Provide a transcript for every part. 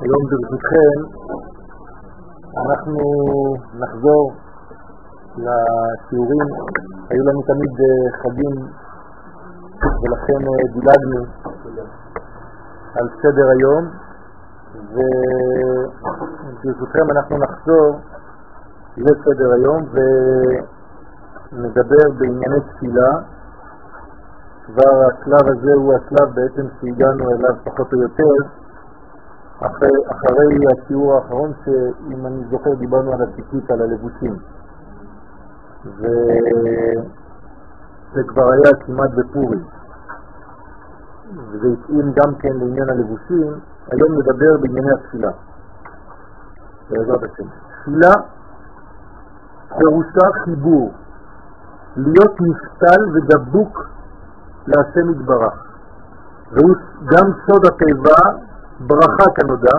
היום ברשותכם אנחנו נחזור לשיעורים. היו לנו תמיד חגים ולכן דילגנו על סדר היום, וברשותכם אנחנו נחזור לסדר היום ונדבר בענייני תפילה. כבר השלב הזה הוא השלב בעצם שהגענו אליו פחות או יותר אחרי השיעור האחרון, שאם אני זוכר דיברנו על הציטוט על הלבושים, וזה כבר היה כמעט בפורים, וזה התאים גם כן לעניין הלבושים. היום נדבר בענייני התפילה בעזרת השם. תפילה פירושה חיבור, להיות נפתל ודבוק להשם יתברך, והוא גם סוד התיבה ברכה כנודע,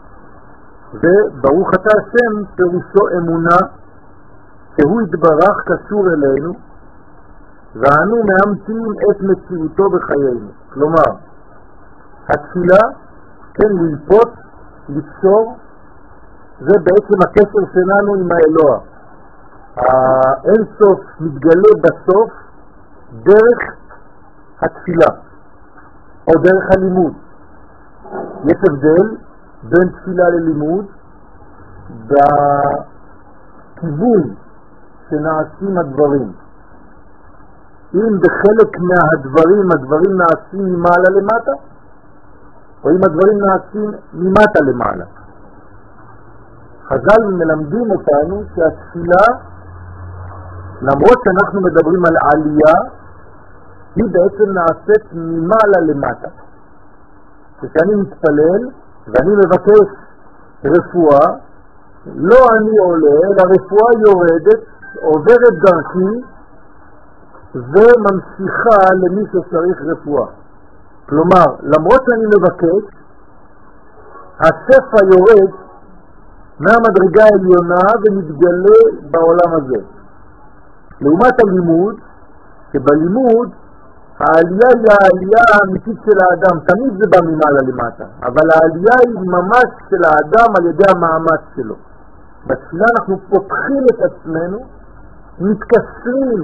וברוך אתה השם פירושו אמונה, שהוא יתברך קשור אלינו ואנו מאמצים את מציאותו בחיינו. כלומר התפילה, כן, ללפות, לקשור, זה בעצם הקשר שלנו עם האלוה. האין סוף מתגלה בסוף דרך התפילה או דרך הלימוד. יש הבדל בין תפילה ללימוד בכיוון שנעשים הדברים. אם בחלק מהדברים הדברים נעשים ממעלה למטה, או אם הדברים נעשים ממטה למעלה. חז"ל מלמדים אותנו שהתפילה, למרות שאנחנו מדברים על עלייה, היא בעצם נעשית ממעלה למטה. כשאני מתפלל ואני מבקש רפואה, לא אני עולה, אלא רפואה יורדת, עוברת דרכי וממשיכה למי שצריך רפואה. כלומר, למרות שאני מבקש, השפע יורד מהמדרגה העליונה ומתגלה בעולם הזה. לעומת הלימוד, שבלימוד העלייה היא העלייה האמיתית של האדם, תמיד זה בא ממעלה למטה, אבל העלייה היא ממש של האדם על ידי המאמץ שלו. בתפילה אנחנו פותחים את עצמנו, מתקשרים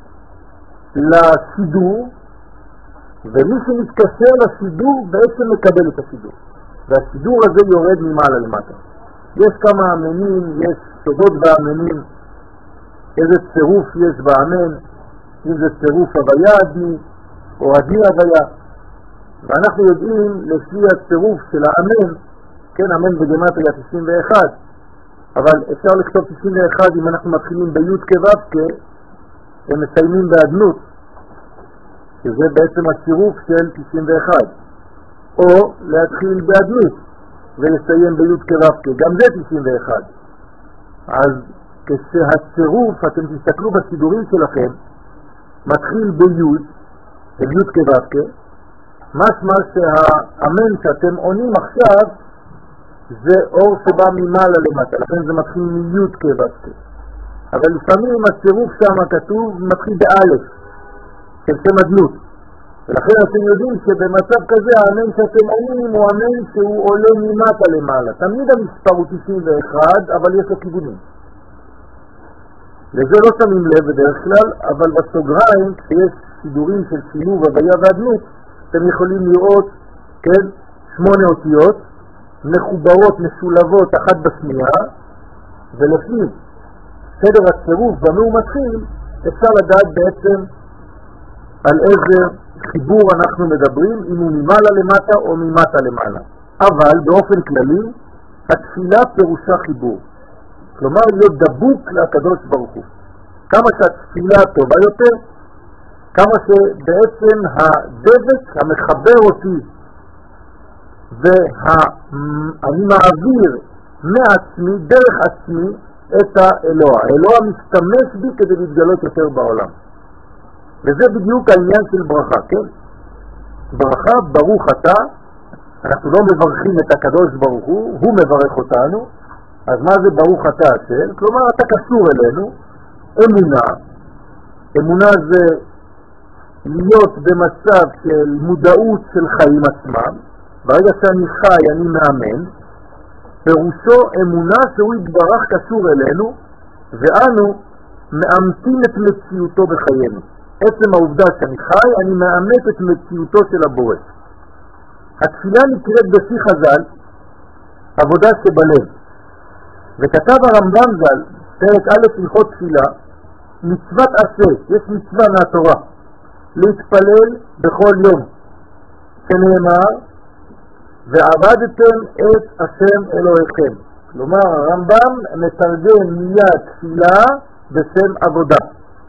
לסידור, ומי שמתקשר לסידור בעצם מקבל את הסידור, והסידור הזה יורד ממעלה למטה. יש כמה אמינים, יש סודות באמינים, איזה צירוף יש באמן, אם זה צירוף הוויה אדמי או אדמי הוויה, ואנחנו יודעים לפי הצירוף של האמן, כן, אמן בגמטריה 91, אבל אפשר לכתוב 91 אם אנחנו מתחילים בי' כו' ומסיימים באדנות, שזה בעצם הצירוף של 91, או להתחיל באדנות ולסיים בי' כו' גם זה 91. אז כשהצירוף, אתם תסתכלו בסידורים שלכם, מתחיל בי' כו', משמע שהאמן שאתם עונים עכשיו זה אור שבא ממעלה למטה, לכן זה מתחיל מי' כו'. אבל לפעמים הצירוף שם כתוב מתחיל באלף של שם אדנות, ולכן אתם יודעים שבמצב כזה האמן שאתם עונים הוא אמן שהוא עולה ממטה למעלה. תמיד המספר הוא 91, אבל יש לו כיוונים. לזה לא שמים לב בדרך כלל, אבל בסוגריים כשיש סידורים של שילוב הוויה ואדנות, אתם יכולים לראות, כן, 8 אותיות מחוברות, משולבות אחת בשנייה, ולפי סדר הצירוף במה הוא מתחיל אפשר לדעת בעצם על איזה חיבור אנחנו מדברים, אם הוא ממעלה למטה או ממטה למעלה. אבל באופן כללי התפילה פירושה חיבור, כלומר להיות דבוק לקדוש ברוך הוא. כמה שהתפילה טובה יותר, כמה שבעצם הדבק המחבר אותי ואני מעביר מעצמי, דרך עצמי, את האלוה. האלוה משתמש בי כדי להתגלות יותר בעולם. וזה בדיוק העניין של ברכה, כן? ברכה, ברוך אתה, אנחנו לא מברכים את הקדוש ברוך הוא מברך אותנו. אז מה זה ברוך אתה השם? כלומר אתה קשור אלינו. אמונה, אמונה זה להיות במצב של מודעות של חיים עצמם. ברגע שאני חי אני מאמן, פירושו אמונה שהוא יתברך קשור אלינו, ואנו מאמתים את מציאותו בחיינו. עצם העובדה שאני חי, אני מאמת את מציאותו של הבורא. התפילה נקראת בפי חז"ל עבודה שבלב. וכתב הרמב"ם ז"ל, פרק א' הלכות תפילה, מצוות עשה, יש מצווה מהתורה, להתפלל בכל יום, שנאמר, ועבדתם את השם אלוהיכם. כלומר, הרמב"ם מתרגם מיד תפילה בשם עבודה.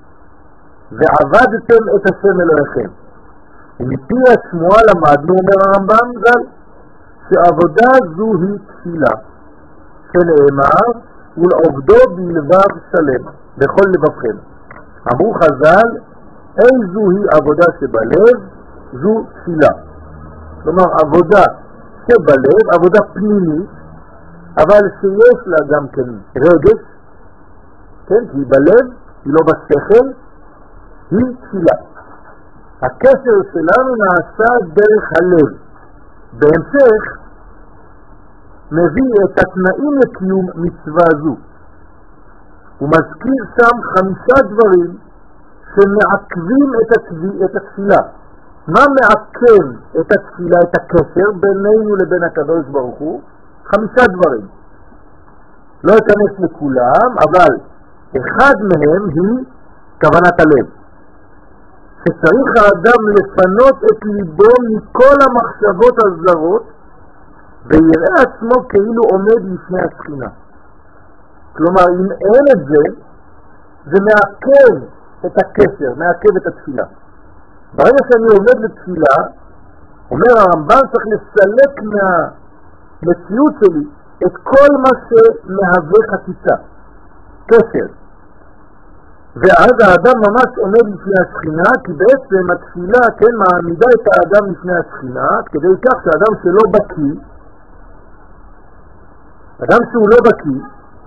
ועבדתם את השם אלוהיכם. ומפי השמועה למדנו, אומר הרמב"ם ז"ל, שעבודה זו היא תפילה, שנאמר, ולעובדו בלבב שלם, בכל לבבכם. אמרו חז"ל, איזו היא עבודה שבלב, זו תפילה. כלומר, עבודה שבלב, עבודה פנימית, אבל שיש לה גם כן רגש, כן, היא בלב, היא לא בשכל, היא תפילה. הקשר שלנו נעשה דרך הלב. בהמשך מביא את התנאים לקיום מצווה זו. הוא מזכיר שם 5 דברים שמעכבים את התפילה. מה מעכב את התפילה, את הקשר בינינו לבין הקדוש ברוך הוא? 5 דברים. לא אכנס לכולם, אבל אחד מהם היא כוונת הלב. שצריך האדם לפנות את ליבו מכל המחשבות הזרות ויראה עצמו כאילו עומד לפני השכינה. כלומר, אם אין את זה, זה מעכב את הקשר, מעכב את התפילה. ברגע שאני עומד לתפילה, אומר הרמב"ם, צריך לסלק מהמציאות שלי את כל מה שמהווה חציצה, קשר. ואז האדם ממש עומד לפני השכינה, כי בעצם התפילה, כן, מעמידה את האדם לפני השכינה, כדי כך שהאדם שלא בקיא, אדם שהוא לא בקיא,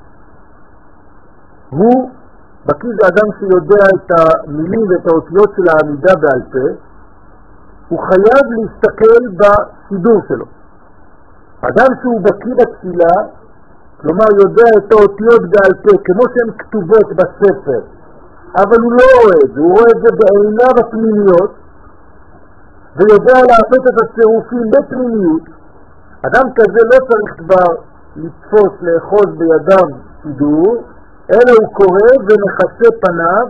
הוא בקיא זה אדם שיודע את המילים ואת האותיות של העמידה בעל פה, הוא חייב להסתכל בסידור שלו. אדם שהוא בקיא בתפילה, כלומר יודע את האותיות בעל פה, כמו שהן כתובות בספר, אבל הוא לא רואה את זה, הוא רואה את זה בעיניו הפנימיות, ויודע לעשות את הצירופים בפנימיות. אדם כזה לא צריך כבר לתפוס, לאחוז בידם סידור, אלא הוא קורא ומחסה פניו,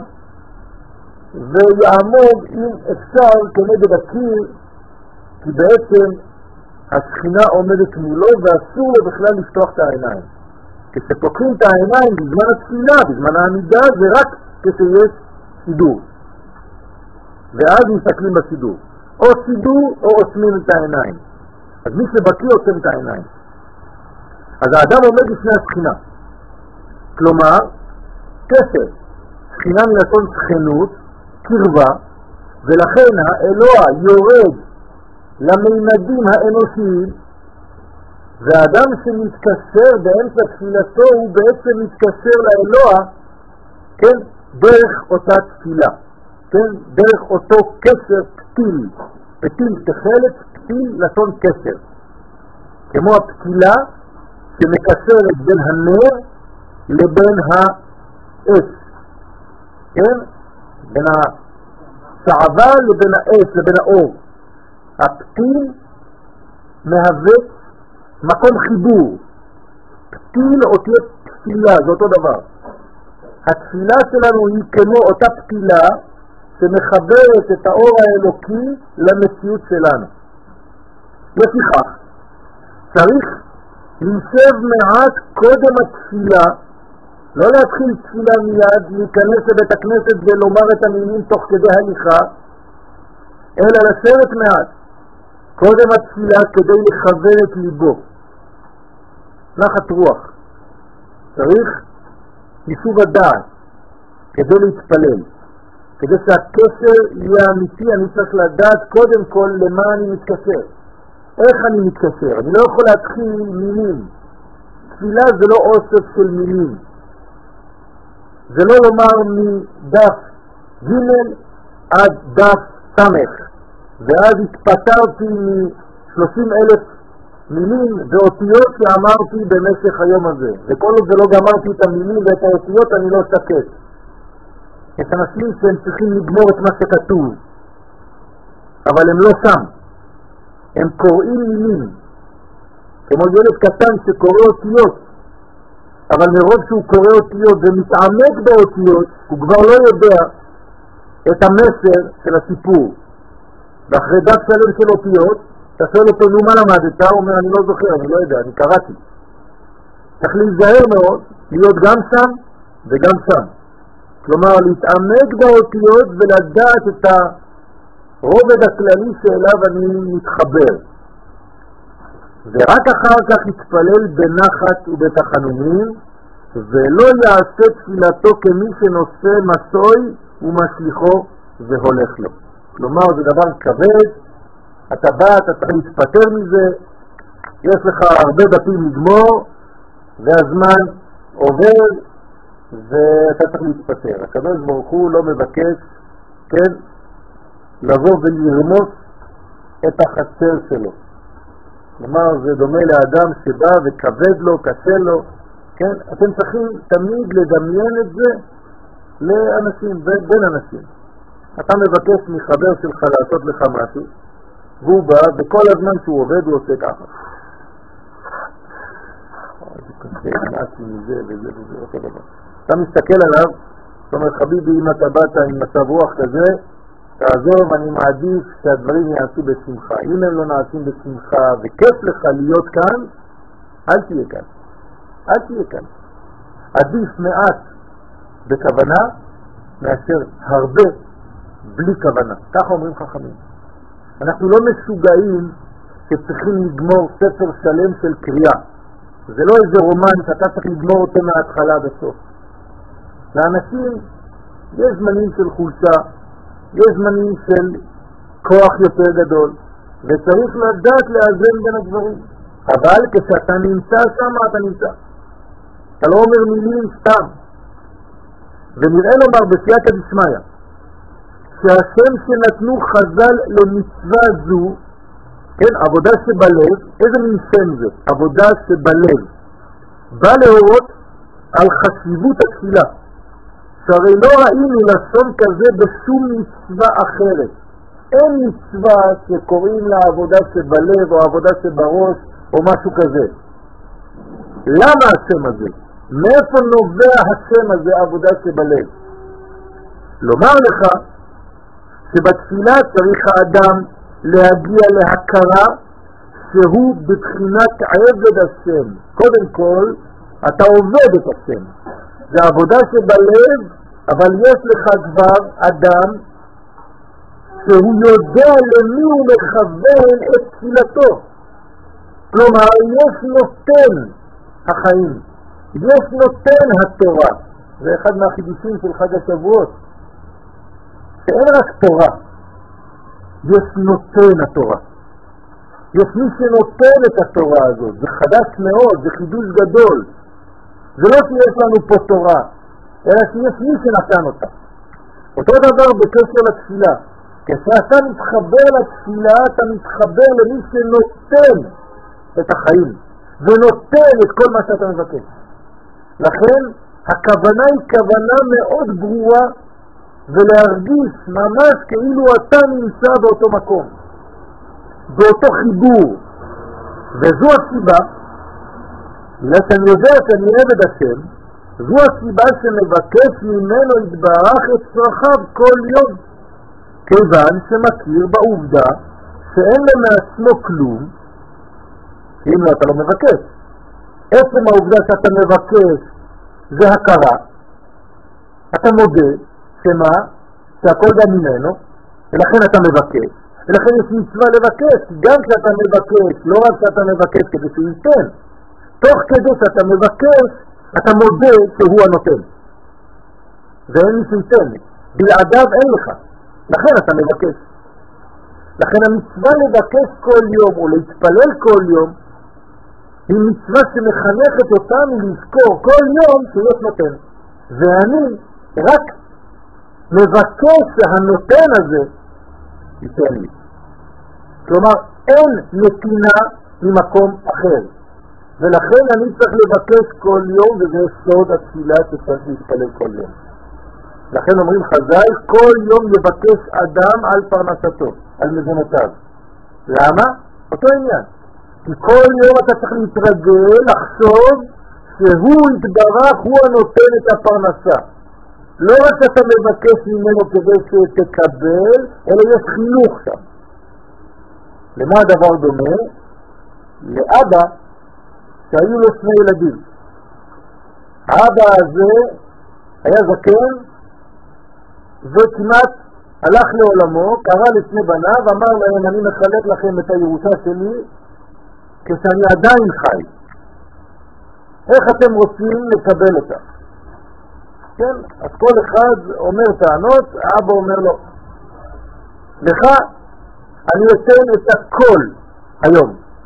ויעמוד אם אפשר כנגד הקיר, כי בעצם השכינה עומדת מולו, ואסור לו בכלל לפתוח את העיניים. כשפותחים את העיניים בזמן התפילה, בזמן העמידה, זה רק כשיש סידור. ואז מסתכלים בסידור. או סידור או עוצמים את העיניים. אז מי שבקיא עוצם את העיניים. אז האדם עומד לפני השכינה. כלומר, קשר. שכינה מלשון שכנות, קרבה, ולכן האלוה יורד לממדים האנושיים, והאדם שמתקשר באמצע תפילתו הוא בעצם מתקשר לאלוה, כן, דרך אותה תפילה, כן, דרך אותו קשר פתיל, פתיל תחלת, פתיל לשון קשר, כמו הפתילה שמקשרת בין הנר לבין האש, כן, בין השעבה לבין האש, לבין האור. הפתיל מהווה מקום חיבור. פתיל אותיות תפילה, זה אותו דבר. התפילה שלנו היא כמו אותה פתילה שמחברת את האור האלוקי למציאות שלנו. לפיכך, צריך לנשב מעט קודם התפילה, לא להתחיל תפילה מיד, להיכנס לבית הכנסת ולומר את המילים תוך כדי הליכה, אלא לשבת מעט קודם התפילה כדי לכוון את ליבו. נחת רוח. צריך יישוב הדעת כדי להתפלל. כדי שהקשר יהיה אמיתי, אני צריך לדעת קודם כל למה אני מתקשר. איך אני מתקשר? אני לא יכול להתחיל מילים. תפילה זה לא אוסף של מילים. זה לא לומר מדף ג' עד דף סמך. ואז התפטרתי מ-30,000 מילים ואותיות שאמרתי במשך היום הזה, וכל עוד לא גמרתי את המילים ואת האותיות אני לא שקט. יש אנשים שהם צריכים לגמור את מה שכתוב, אבל הם לא שם, הם קוראים מילים, כמו ילד קטן שקורא אותיות, אבל מרוב שהוא קורא אותיות ומתעמק באותיות, הוא כבר לא יודע את המסר של הסיפור. ואחרי דף שלם של אותיות, אתה שואל אותו, נו מה למדת? הוא אומר, אני לא זוכר, אני לא יודע, אני קראתי. צריך להיזהר מאוד, להיות גם שם וגם שם. כלומר, להתעמק באותיות ולדעת את הרובד הכללי שאליו אני מתחבר. ורק אחר כך יתפלל בנחת ובתחנונים, ולא יעשה תפילתו כמי שנושא מסוי ומשליחו והולך לו. כלומר, זה דבר כבד, אתה בא, אתה צריך להתפטר מזה, יש לך הרבה דפים לגמור, והזמן עובר, ואתה צריך להתפטר. הקדוש ברוך הוא לא מבקש, כן, לבוא ולרמוס את החצר שלו. כלומר, זה דומה לאדם שבא וכבד לו, קשה לו, כן? אתם צריכים תמיד לדמיין את זה לאנשים, בין אנשים. אתה מבקש מחבר שלך לעשות לך משהו, והוא בא, וכל הזמן שהוא עובד הוא עושה ככה. זה קשה, נעשי מזה וזה וזה, אותו דבר. אתה מסתכל עליו, זאת אומרת, חביבי, אם אתה באת עם מצב רוח כזה, תעזוב, אני מעדיף שהדברים יעשו בשמחה. אם הם לא נעשים בשמחה וכיף לך להיות כאן, אל תהיה כאן. אל תהיה כאן. עדיף מעט בכוונה מאשר הרבה בלי כוונה. ככה אומרים חכמים. אנחנו לא משוגעים שצריכים לגמור ספר שלם של קריאה. זה לא איזה רומן שאתה צריך לגמור אותו מההתחלה בסוף. לאנשים יש זמנים של חולשה, יש זמנים של כוח יותר גדול, וצריך לדעת לאזן בין הדברים. אבל כשאתה נמצא שם, אתה נמצא. אתה לא אומר מילים סתם. ונראה לומר בסייעתא דשמיא, שהשם שנתנו חז"ל למצווה זו, כן, עבודה שבלב, איזה מין שם זה? עבודה שבלב. בא להורות על חשיבות התפילה. שהרי לא ראינו לשון כזה בשום מצווה אחרת. אין מצווה שקוראים לה עבודה שבלב או עבודה שבראש או משהו כזה. למה השם הזה? מאיפה נובע השם הזה עבודה שבלב? לומר לך שבתפילה צריך האדם להגיע להכרה שהוא בבחינת עבד השם. קודם כל אתה עובד את השם. זה עבודה שבלב, אבל יש לך כבר אדם שהוא יודע למי הוא מכוון את תפילתו. כלומר, יש נותן החיים, יש נותן התורה. זה אחד מהחידושים של חג השבועות, שאין רק תורה, יש נותן התורה. יש מי שנותן את התורה הזאת, זה חדש מאוד, זה חידוש גדול. זה לא שיש לנו פה תורה, אלא שיש מי שנתן אותה. אותו דבר בקשר לתפילה. כשאתה מתחבר לתפילה, אתה מתחבר למי שנותן את החיים, ונותן את כל מה שאתה מבקש. לכן, הכוונה היא כוונה מאוד ברורה, ולהרגיש ממש כאילו אתה נמצא באותו מקום, באותו חיבור. וזו הסיבה, בגלל שאני יודע שאני עבד השם, זו הסיבה שמבקש ממנו יתברך את צרכיו כל יום, כיוון שמכיר בעובדה שאין לו מעצמו כלום, אם לא אתה לא מבקש. עצם העובדה שאתה מבקש זה הכרה, אתה מודה שמה? שהכל גם ממנו, ולכן אתה מבקש, ולכן יש מצווה לבקש, גם כשאתה מבקש, לא רק שאתה מבקש כדי שהוא ייתן, תוך כדי שאתה מבקש, אתה מודה שהוא הנותן. ואין מי שייתן, בלעדיו אין לך, לכן אתה מבקש. לכן המצווה לבקש כל יום, או להתפלל כל יום, היא מצווה שמחנכת אותנו לזכור כל יום שיש נותן. ואני רק מבקש שהנותן הזה ייתן לי. כלומר, אין נתינה ממקום אחר. ולכן אני צריך לבקש כל יום, וזה סוד התפילה שצריך להתפלל כל יום. לכן אומרים חז"ל, כל יום יבקש אדם על פרנסתו, על מזונותיו. למה? אותו עניין. כי כל יום אתה צריך להתרגל, לחשוב שהוא יתברך, הוא הנותן את הפרנסה. לא רק שאתה מבקש ממנו כדי שתקבל, אלא יש חינוך שם. למה הדבר דומה? לאבא שהיו לו שני ילדים. האבא הזה היה זקן וכמעט הלך לעולמו, קרא לשני בניו, אמר להם אני מחלק לכם את הירושה שלי כשאני עדיין חי. איך אתם רוצים לקבל אותה? כן, אז כל אחד אומר טענות, האבא אומר לו לך אני אתן את הכל היום,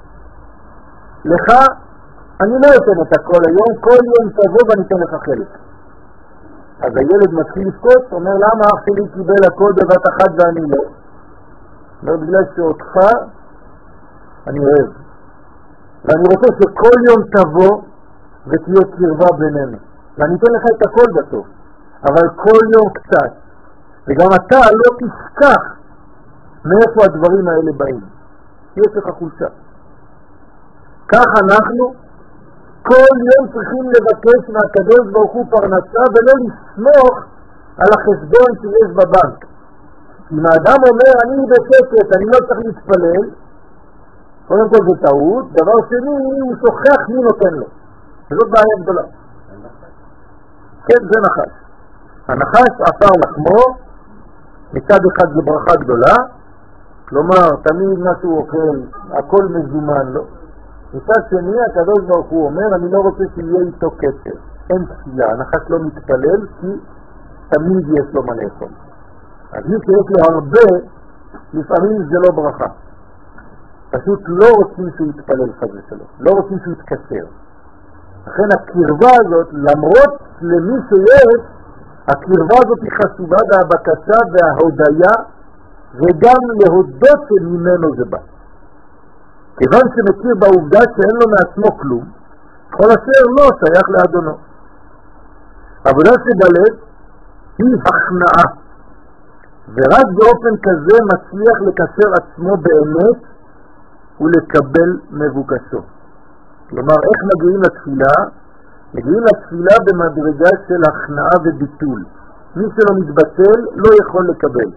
לך אני לא אתן את הכל היום, כל יום תבוא ואני אתן לך חלק. אז הילד מתחיל לבכות, אומר למה אח שלי קיבל הכל בבת אחת ואני לא? אומר בגלל שאותך אני אוהב, ואני רוצה שכל יום תבוא ותהיה קרבה בינינו, ואני אתן לך את הכל בסוף, אבל כל יום קצת, וגם אתה לא תשכח מאיפה הדברים האלה באים, יש לך חולשה. כך אנחנו כל יום צריכים לבקש מהקדוש ברוך הוא פרנסה, ולא לסמוך על החשבון שיש בבנק. אם האדם אומר אני בשקט, אני לא צריך להתפלל, קודם כל זה טעות, דבר שני הוא שוכח מי נותן לו, וזאת בעיה גדולה. כן, זה נחש. הנחש עפר לחמו, מצד אחד זה ברכה גדולה, כלומר תמיד מה שהוא אוכל הכל מזומן לו. מצד שני הקדוש ברוך הוא אומר אני לא רוצה שיהיה איתו קשר, אין תפילה, הנחש לא מתפלל כי תמיד יש לו מה לאכול. אז מי שיש לו הרבה, לפעמים זה לא ברכה, פשוט לא רוצים שהוא יתפלל חזה שלו, לא רוצים שהוא יתקשר. לכן הקרבה הזאת, למרות למי שיש, הקרבה הזאת היא חשובה, והבקשה וההודיה, וגם להודות שממנו זה בא. כיוון שמכיר בעובדה שאין לו מעצמו כלום, כל אשר לא שייך לאדונו. עבודה שבלב היא הכנעה, ורק באופן כזה מצליח לקשר עצמו באמת ולקבל מבוקשו. כלומר, איך מגיעים לתפילה? מגיעים לתפילה במדרגה של הכנעה וביטול. מי שלא מתבטל לא יכול לקבל.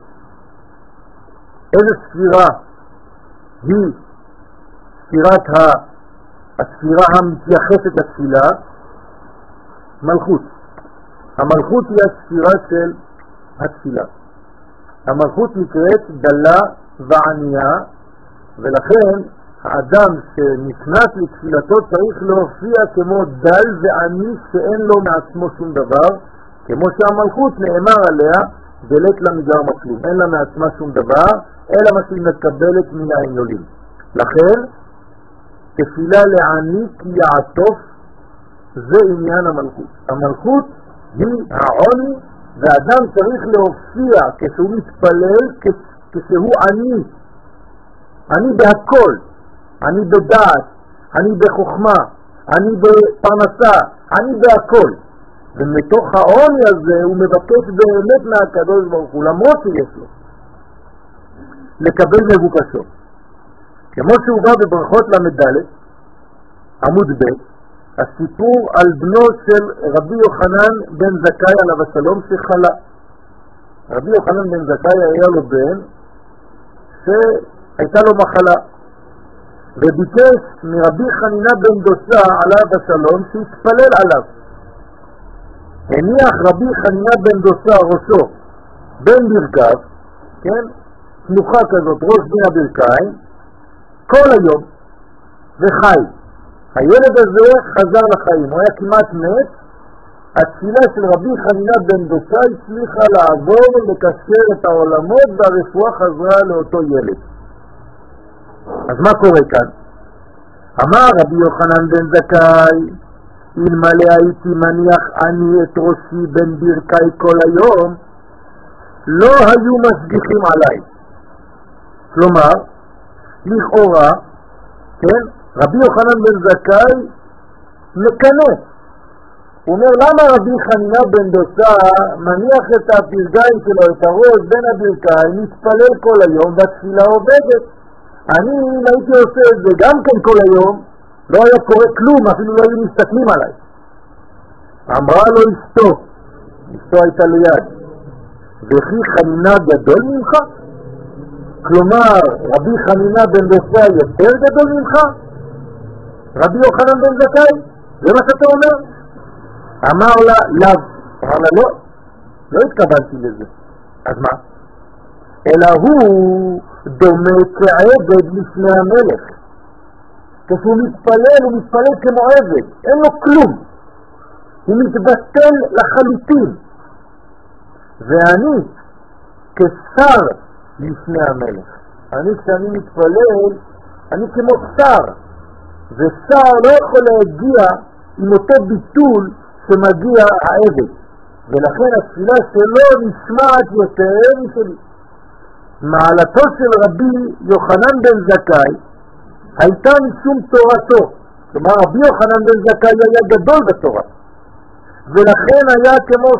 איזה ספירה היא הספירה המתייחסת לתפילה? מלכות. המלכות היא הספירה של התפילה. המלכות נקראת דלה וענייה, ולכן האדם שנכנס לתפילתו צריך להופיע כמו דל ועני שאין לו מעצמו שום דבר, כמו שהמלכות נאמר עליה דלת למגר מכלום, אין לה מעצמה שום דבר אלא מה שהיא מקבלת מן העניונים. לכן תפילה לעני כי יעטוף, זה עניין המלכות. המלכות היא העוני, והאדם צריך להופיע כשהוא מתפלל כשהוא עני, אני בהכל, אני בדעת, אני בחוכמה, אני בפרנסה, אני בהכל. ומתוך העוני הזה הוא מבקש באמת מהקדוש ברוך הוא, למרות שיש לו, לקבל מבוקשו. כמו שהוא בא בברכות למדלת, עמוד ב', הסיפור על בנו של רבי יוחנן בן זכאי עליו השלום שחלה. רבי יוחנן בן זכאי היה לו בן שהייתה לו מחלה, וביקש מרבי חנינה בן דוסה עליו השלום שיתפלל עליו. הניח רבי חנינה בן דוסה ראשו בין ברכיו, כן, תנוחה כזאת, ראש בין הברכיים, כל היום, וחי. הילד הזה חזר לחיים, הוא היה כמעט מת. התפילה של רבי חנינה בן דוסה הצליחה לעבור ולקשר את העולמות, והרפואה חזרה לאותו ילד. אז מה קורה כאן? אמר רבי יוחנן בן זכאי, אלמלא הייתי מניח אני את ראשי בין ברכי כל היום, לא היו משגיחים עליי. כלומר, לכאורה, כן, רבי יוחנן בן זכאי מקנה. הוא אומר, למה רבי חנינא בן דוסה מניח את הברכיים שלו, את הראש בין הברכיים, מתפלל כל היום והתפילה עובדת? אני, אם הייתי עושה את זה גם כן כל היום, לא היה קורה כלום, אפילו לא היו מסתכלים עליי. אמרה לו אשתו הייתה ליד, וכי חנינא גדול ממך? כלומר, רבי חנינא בן דוסה יותר גדול ממך? רבי יוחנן בן זכאי? זה מה שאתה אומר? אמר לה, לאו. אמר לה, לא התכוונתי לזה. אז מה? אלא הוא דומה כעבד לפני המלך. כשהוא מתפלל, הוא מתפלל כמו עבד. אין לו כלום. הוא מתבטל לחלוטין. ואני כשר לפני המלך. כשאני מתפלל, אני כמו שר. ושר לא יכול להגיע עם אותו ביטול שמגיע העבד. ולכן התפילה שלו נשמעת יותר משלי. מעלתו של רבי יוחנן בן זכאי הייתה משום תורתו. כלומר, רבי יוחנן בן זכאי היה גדול בתורה. ולכן היה כמו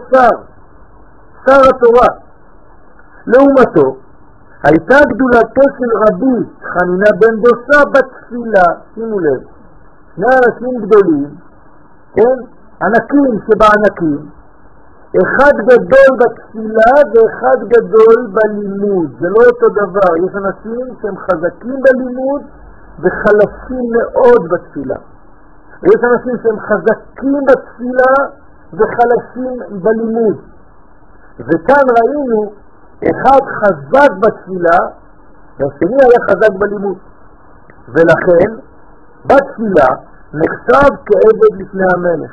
שר התורה. לעומתו, הייתה גדולתו של רבי חנינא בן דוסה בתפילה. שימו לב, שני אנשים גדולים, כן? ענקים שבענקים, אחד גדול בתפילה ואחד גדול בלימוד. זה לא אותו דבר. יש אנשים שהם חזקים בלימוד וחלשים מאוד בתפילה. ויש אנשים שהם חזקים בתפילה וחלשים בלימוד. וכאן ראינו אחד חזק בתפילה והשני היה חזק בלימוד. ולכן בתפילה נחשב כעבד לפני המלך.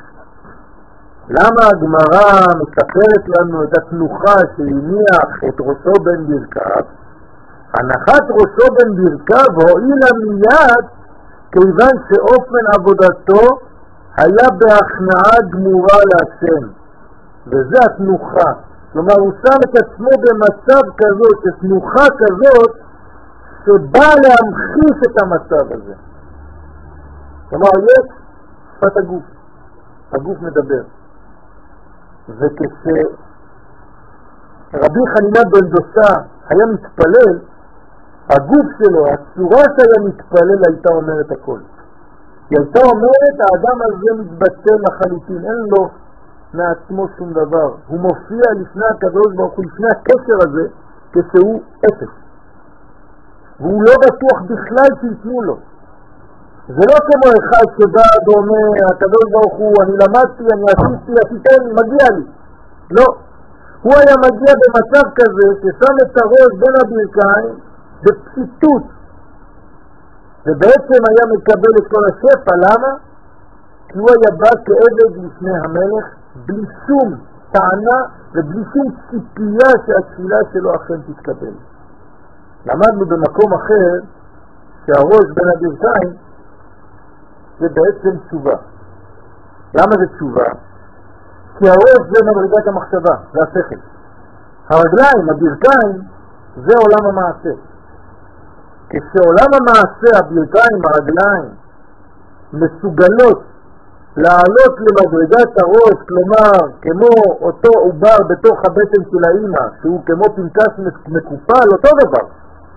למה הגמרא מספרת לנו את התנוחה שהניח את ראשו בן ברכיו? הנחת ראשו בן ברכיו הועילה מיד כיוון שאופן עבודתו היה בהכנעה גמורה להשם. וזה התנוחה. כלומר, הוא שם את עצמו במצב כזאת, תנוחה כזאת שבאה להמחיש את המצב הזה. כלומר, יש שפת הגוף. הגוף מדבר. וכשרבי חנינא בן דוסה היה מתפלל, הגוף שלו, הצורה שהיה מתפלל הייתה אומרת הכל. היא הייתה אומרת, האדם הזה מתבטל לחלוטין, אין לו מעצמו שום דבר. הוא מופיע לפני הקדוש ברוך הוא, לפני הקשר הזה, כשהוא אפס. והוא לא בטוח בכלל שיתנו לו. זה לא כמו אחד שבא ואומר, הקדוש ברוך הוא, אני למדתי, אני עשיתי, מגיע לי. לא. הוא היה מגיע במצב כזה, ששם את הראש בין הברכיים, בפשיטות. ובעצם היה מקבל את כל השפע. למה? כי הוא היה בא כעבד לפני המלך, בלי שום טענה ובלי שום ציפייה שהתפילה שלו אכן תתקבל. למדנו במקום אחר שהראש בין הברכיים זה בעצם תשובה. למה זה תשובה? כי הראש זה מדרגת המחשבה, זה השכל. הרגליים, הברכיים, זה עולם המעשה. כשעולם המעשה, הברכיים, הרגליים, מסוגלות לעלות למדרגת הראש, כלומר, כמו אותו עובר בתוך הבטן של האמא, שהוא כמו פנקס מקופל, אותו דבר.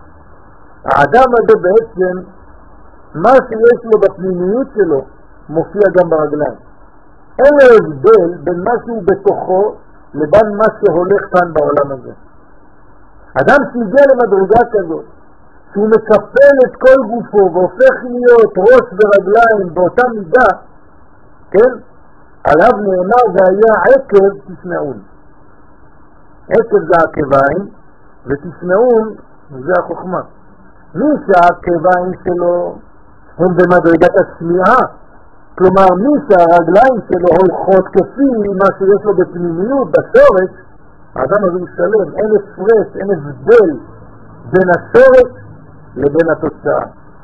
האדם הזה בעצם, מה שיש לו בפנימיות שלו, מופיע גם ברגליים. אין לו הבדל בין משהו בתוכו לבין מה שהולך כאן בעולם הזה. אדם שהגיע למדרגה כזאת, שהוא מקפל את כל גופו והופך להיות ראש ורגליים באותה מידה, כן? עליו נאמר והיה עקב תשמעון. עקב זה העקביים ותשמעון זה החוכמה. מי שהעקביים שלו הם במדרגת השמיעה, כלומר מי שהרגליים שלו הולכות כפי מה שיש לו בפנימיות, בשורש, האדם הזה הוא שלם, אין הפרש, אין הבדל בין השורש לבין התוצאה.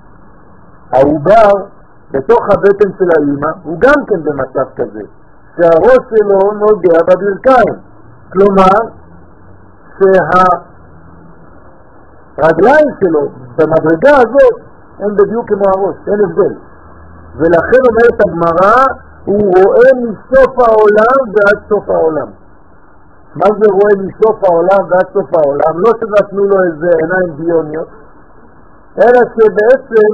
העובר בתוך הבטן של האמא הוא גם כן במצב כזה, שהראש שלו נוגע בברכיים, כלומר שהרגליים שלו במדרגה הזאת הם בדיוק כמו הראש, אין הבדל. ולכן אומרת הגמרא, הוא רואה מסוף העולם ועד סוף העולם. מה זה רואה מסוף העולם ועד סוף העולם? לא שנתנו לו איזה עיניים ביוניות, אלא שבעצם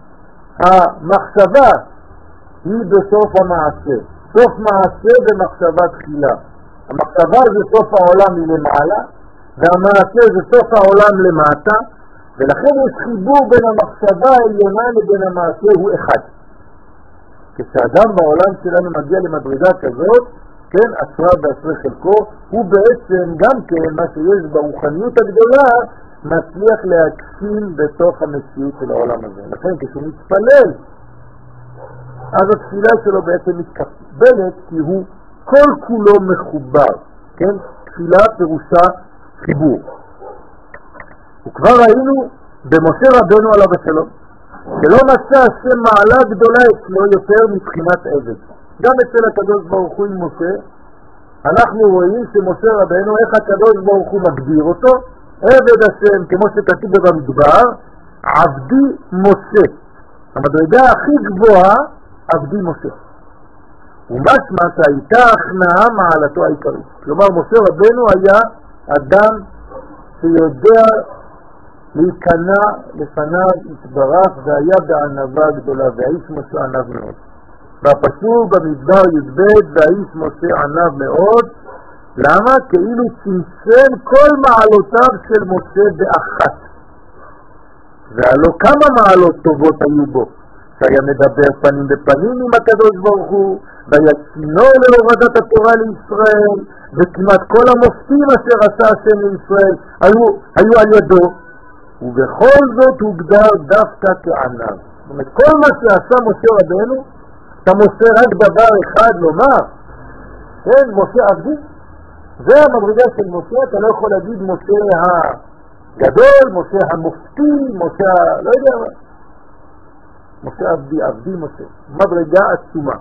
המחשבה היא בסוף המעשה. סוף מעשה ומחשבה תחילה. המחשבה זה סוף העולם מלמעלה, והמעשה זה סוף העולם למטה, ולכן יש חיבור בין המחשבה העליונה לבין המעשה, הוא אחד. כשאדם בעולם שלנו מגיע למדרגה כזאת, כן, עשרה בעשרה חלקו, הוא בעצם גם כן, מה שיש ברוחניות הגדולה, מצליח להגשים בתוך המציאות של העולם הזה. לכן כשהוא מתפלל, אז התפילה שלו בעצם מתקבלת, כי הוא כל כולו מחובר, כן? תפילה פירושה חיבור. וכבר ראינו במשה רבנו עליו השלום, שלא מצא השם מעלה גדולה אצלו יותר מבחינת עבד. גם אצל הקדוש ברוך הוא עם משה, אנחנו רואים שמשה רבנו, איך הקדוש ברוך הוא מגדיר אותו, עבד השם, כמו שכתוב במדבר, עבדי משה. המדרגה הכי גבוהה, עבדי משה. ומשמע שהייתה הכנעה מעלתו העיקרית. כלומר, משה רבנו היה אדם שיודע להיכנע לפניו יתברך, והיה בענבה גדולה, והאיש משה ענב מאוד. והפסוק במדבר י"ב, והאיש משה ענב מאוד. למה? כאילו צמצם כל מעלותיו של משה באחת. והלא כמה מעלות טובות היו בו, שהיה מדבר פנים בפנים עם הקדוש ברוך הוא, והיה צינור להורדת התורה לישראל, וכמעט כל המופתים אשר עשה השם לישראל היו על ידו, ובכל זאת הוגדר דווקא כענב. זאת אומרת, כל מה שעשה משה רבנו, אתה משה רק דבר אחד לומר, כן, משה עבדי, זה המדרגה של משה, אתה לא יכול להגיד משה הגדול, משה המופתי, משה לא יודע מה. משה עבדי משה, מדרגה עצומה.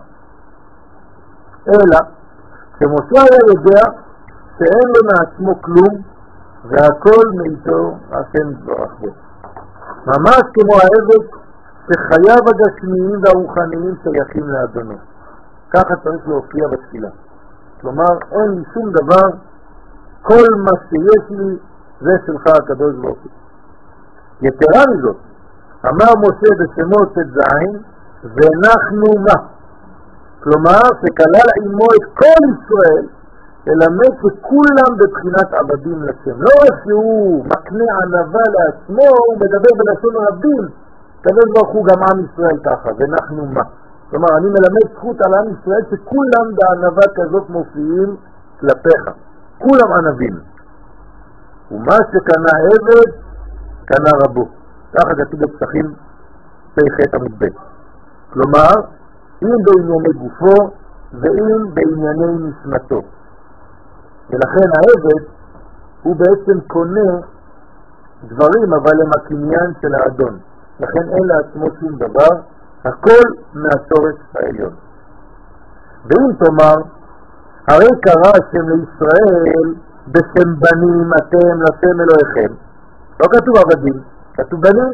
אלא, שמשה היה יודע שאין לו מעצמו כלום, והכל מאיתו השם יתברך בו. ממש כמו העבד שחייו הגשמיים והרוחניים שייכים לאדונו. ככה צריך להופיע בתפילה. כלומר, אין לי שום דבר, כל מה שיש לי זה שלך הקדוש ברוך הוא. יתרה מזאת, אמר משה בשמות זין, ואנחנו מה? כלומר, שכלל עמו את כל ישראל, ללמד שכולם בבחינת עבדים לשם. לא שהוא מקנה ענבה לעצמו, הוא מדבר בלשון עבדים, הקדוש ברוך הוא גם עם ישראל ככה, ואנחנו מה? כלומר, אני מלמד זכות על עם ישראל שכולם בענבה כזאת מופיעים כלפיך. כולם ענבים. ומה שקנה עבד, קנה רבו. ככה כתוב בפסחים פ"ח עמוד ב'. כלומר, אם בענייני גופו ואם בענייני נשמתו. ולכן העבד הוא בעצם קונה דברים, אבל הם הקניין של האדון. לכן אין לעצמו שום דבר, הכל מהשורש העליון. ואם תאמר, הרי קרא השם לישראל בשם בנים אתם לשם אלוהיכם. לא כתוב עבדים, כתוב בנים.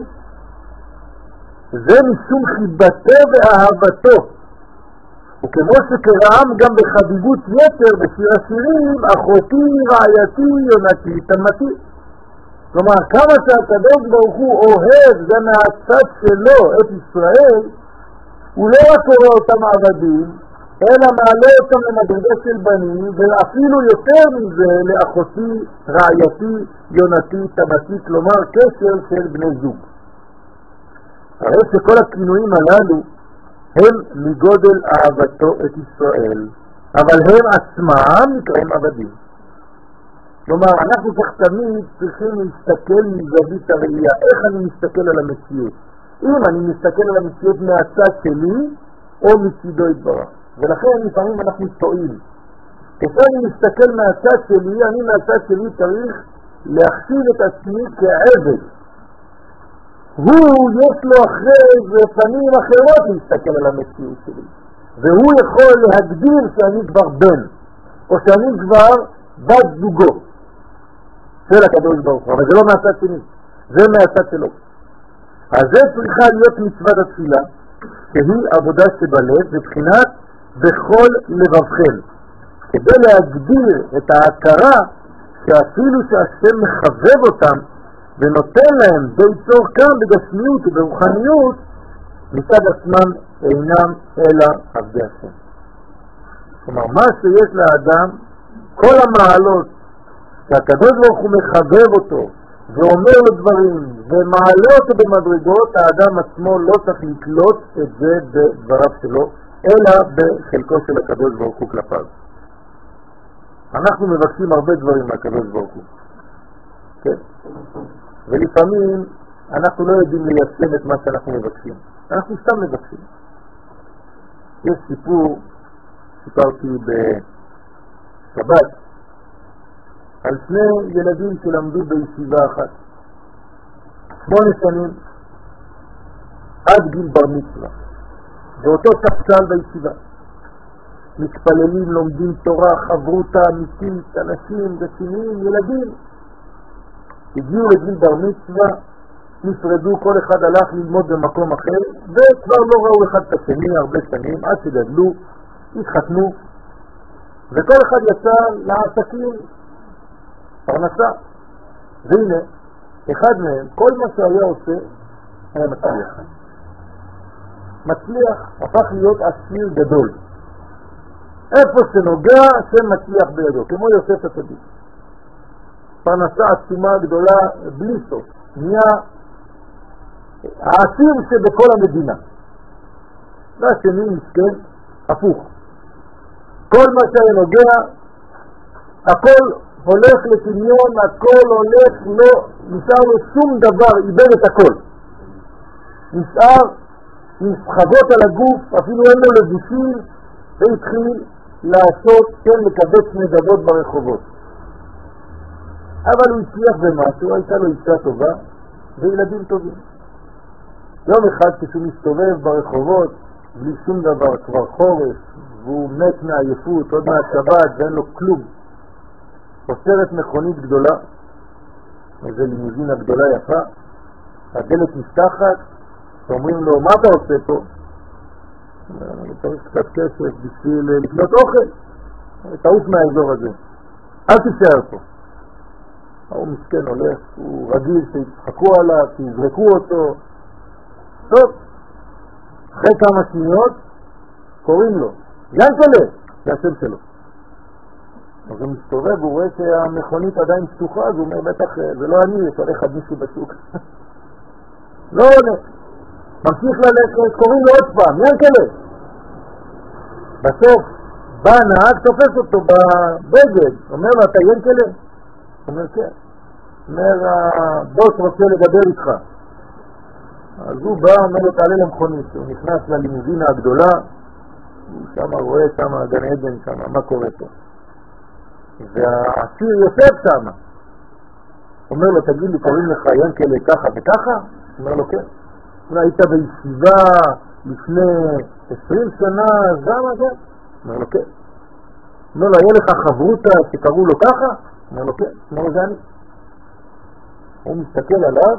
זה משום חיבתו ואהבתו. וכמו שקראם גם בחביבות יתר בשיר השירים, אחותי, רעייתי, יונתי, תמתי. כלומר, כמה שהקדוש ברוך הוא אוהב, זה מהצד שלו את ישראל, הוא לא רק קורא אותם עבדים, אלא מעלה אותם למדרגה של בנים, ואפילו יותר מזה לאחותי, רעייתי, יונתי, תמתי, כלומר קשר של בני זוג. הרי שכל הכינויים הללו הם מגודל אהבתו את ישראל, אבל הם עצמם נקראים עבדים. כלומר, אנחנו תמיד צריכים להסתכל מזווית הראייה, איך אני מסתכל על המציאות. אם אני מסתכל על המציאות מהצד שלי, או מצידו יתברך. ולכן לפעמים אנחנו טועים. כשאני מסתכל מהצד שלי, אני מהצד שלי צריך להחשיב את עצמי כעבד. הוא יש לו אחרי זה פנים אחרות להסתכל על המציאות שלי. והוא יכול להגדיר שאני כבר בן, או שאני כבר בת זוגו של הקדוש ברוך הוא. אבל זה לא מהצד שלי, זה מהצד שלו. אז זה צריכה להיות מצוות התפילה, שהיא עבודה שבלב, בבחינת בכל לבבכם, כדי להגדיר את ההכרה שאפילו שהשם מחבב אותם ונותן להם די צורכם בגשמיות וברוחניות, מצד עצמם אינם אלא עבדי השם. כלומר, מה שיש לאדם, כל המעלות שהקדוש ברוך הוא מחבב אותו ואומר לו דברים ומעלה אותו במדרגות, האדם עצמו לא צריך לקלוט את זה בדבריו שלו, אלא בחלקו של הקדוש ברוך הוא כלפיו. אנחנו מבקשים הרבה דברים מהקדוש ברוך הוא, כן? ולפעמים אנחנו לא יודעים ליישם את מה שאנחנו מבקשים, אנחנו סתם מבקשים. יש סיפור, סיפרתי בשבת, על שני ילדים שלמדו בישיבה אחת 8 שנים עד גיל בר מצווה, ואותו ספסל בישיבה, מתפללים, לומדים תורה, חברותה אמיתית, אנשים רציניים, ילדים. הגיעו לגיל בר מצווה, נפרדו, כל אחד הלך ללמוד במקום אחר, וכבר לא ראו אחד את השני הרבה שנים, עד שגדלו, התחתנו, וכל אחד יצא לעסקים, פרנסה. והנה, אחד מהם, כל מה שהיה עושה, היה מצליח. מצליח, הפך להיות עשיר גדול. איפה שנוגע, שם מצליח בידו, כמו יוסף הצדיק. פרנסה עצומה גדולה בלי סוף, נהיה העשיר שבכל המדינה. והשני מסכן, הפוך. כל מה שהיה נוגע, הכל הולך לטמיון, הכל הולך, לא נשאר לו שום דבר, איבד את הכל. נשאר מסחבות על הגוף, אפילו אין לו לבושים, והתחיל לעשות, כן, לקבץ נדבות ברחובות. אבל הוא הצליח במשהו, הייתה לו אישה טובה וילדים טובים. יום אחד כשהוא מסתובב ברחובות בלי שום דבר, כבר חורף, והוא מת מעייפות, עוד מעט שבת ואין לו כלום, עוצרת מכונית גדולה, איזו לימוזינה גדולה יפה, הדלת נפתחת, ואומרים לו, מה אתה עושה פה? אני צריך קצת כסף בשביל לקנות אוכל, תעוף מהאזור הזה, אל תישאר פה. הוא מסכן הולך, הוא רגיל שיצחקו עליו, שיזרקו אותו. טוב, אחרי כמה שניות קוראים לו ינקלה, זה השם שלו. אז הוא מסתובב, הוא רואה שהמכונית עדיין פתוחה, אז הוא אומר, בטח זה לא אני, יש הולך עד מישהו בשוק. לא עונה, ממשיך ללכת, קוראים לו עוד פעם, ינקלה. בסוף בא הנהג, תופס אותו בבגד, אומר לו, אתה ינקלה? הוא אומר, כן. אומר, הבוס רוצה לדבר איתך. אז הוא בא, אומר לו, תעלה למכונית. הוא נכנס ללימוזינה הגדולה, הוא שם רואה שם גן עדן שם, מה קורה פה. והעשיר יושב שם. אומר לו, תגיד לי, קוראים לך ינקלה ככה וככה? אומר לו, כן. הוא היית בישיבה לפני 20 שנה, זה מה זה? אומר לו, כן. אומר לו, היה לך חברותה שקראו לו ככה? אומר לו, כן. אומר לו, זה אני. הוא מסתכל עליו,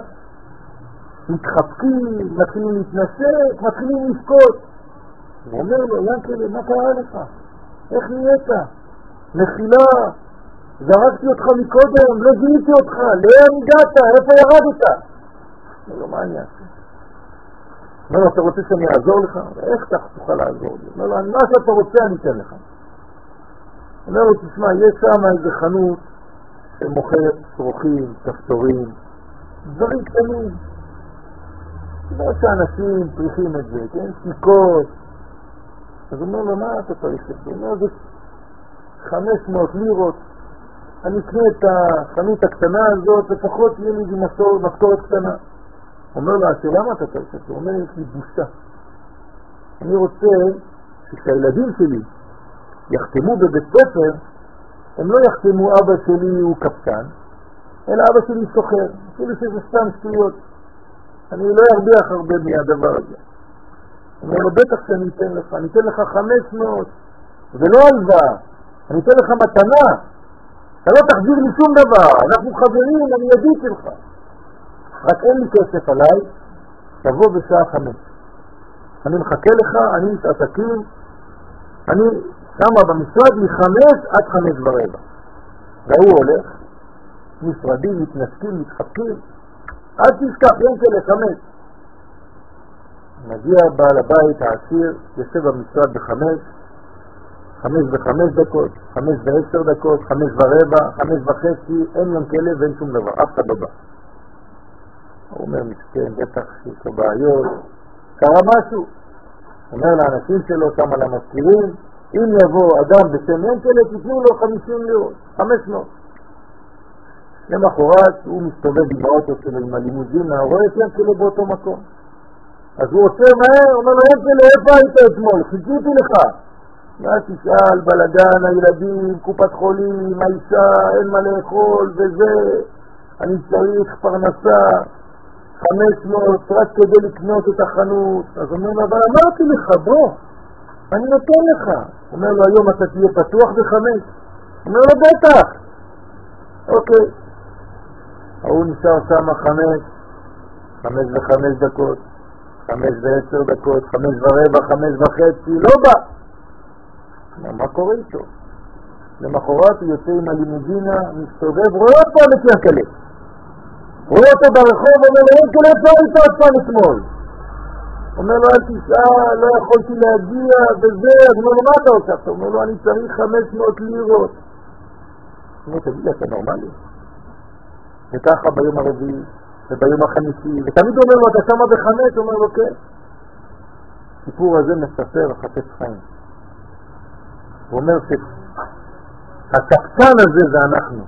מתחבקים, מתחילים להתנשק, מתחילים לבכות. הוא אומר לו, ינקלה, מה קרה לך? איך נהיית? נחילה, זרקתי אותך מקודם, לא זיהיתי אותך, לאן הגעת, איפה ירדת? אומר לו, מה אני אעשה? אומר לו, אתה רוצה שאני אעזור לך? איך תוכל לעזור לי? אומר לו, מה שאתה רוצה אני אתן לך. אומר לו, תשמע, יש שם איזה חנות שמוכרת שרוכים, כפתורים, דברים קטנים. לא שאנשים צריכים את זה, כן? סיכות. אז הוא אומר לו, מה אתה צריך את זה? הוא אומר, זה 500 לירות. אני אקנה את החנות הקטנה הזאת, לפחות יהיה לי איזה משכורת קטנה. הוא אומר לו, למה אתה צריך את זה? הוא אומר, יש לי בושה. אני רוצה שכשהילדים שלי יחתמו בבית ספר, הם לא יחתמו אבא שלי הוא קפטן, אלא אבא שלי סוחר, אפילו שזה סתם שטויות. אני לא ארוויח הרבה מהדבר הזה. הוא אומר לו, בטח שאני אתן לך, אני אתן לך 500, זה לא הלוואה, אני אתן לך מתנה, אתה לא תחזיר לי שום דבר, אנחנו חברים, אני ידיד שלך. רק אין לי כסף עליי, תבוא בשעה 5. אני מחכה לך, אני מתעסקים, אני שמה במשרד מ5 עד 5:15. והוא הולך, משרדים, מתנסקים, מתחבקים, אל תשכח, יום של 5. מגיע בעל הבית העשיר, יושב במשרד ב5, 5:05, 5:10, 5:15, 5:30, אין יום כלב ואין שום דבר, אף אחד לא בא. הוא אומר, מסכן, בטח שיש לו בעיות, קרה משהו. אומר לאנשים שלו, שם על המזכירים, אם יבוא אדם בשם ינקלה, תתנו לו 50 לירות, 500. למחרת הוא מסתובב עם האוטו שלו עם הלימוזינה, רואה את ינקלה באותו מקום. אז הוא עושה מהר, אומר לו, ינקלה, איפה היית אתמול? חיכיתי לך. ואז תשאל, בלגן, הילדים, קופת חולים, האישה, אין מה לאכול וזה, אני צריך פרנסה, 500 רק כדי לקנות את החנות. אז אומר לו, אבל אמרתי לך, בוא, אני נותן לך. אומר לו, היום אתה תהיה פתוח ב5. אומר לו, בטח. אוקיי. הוא נשאר שם 5:05, 5:10, 5:15, 5:30, לא בא. מה קורה איתו? למחרת הוא יוצא עם הלימוזינה, מסתובב, רואה אותו את ינקלה. רואה אותו ברחוב, אומר לו, ינקלה, איפה איתו עצמם אתמול? אומר לו, אל תשאל, לא יכולתי להגיע, וזה, אז אומר לו, מה אתה עושה? אתה אומר לו, אני צריך 500 לירות. אומר, תגיד, אתה נורמלי? וככה ביום הרביעי, וביום החמישי, ותמיד אומר לו, אתה שמה ב5, אומר לו, כן. הסיפור הזה מספר החפץ חיים. הוא אומר שהקפצן הזה זה אנחנו.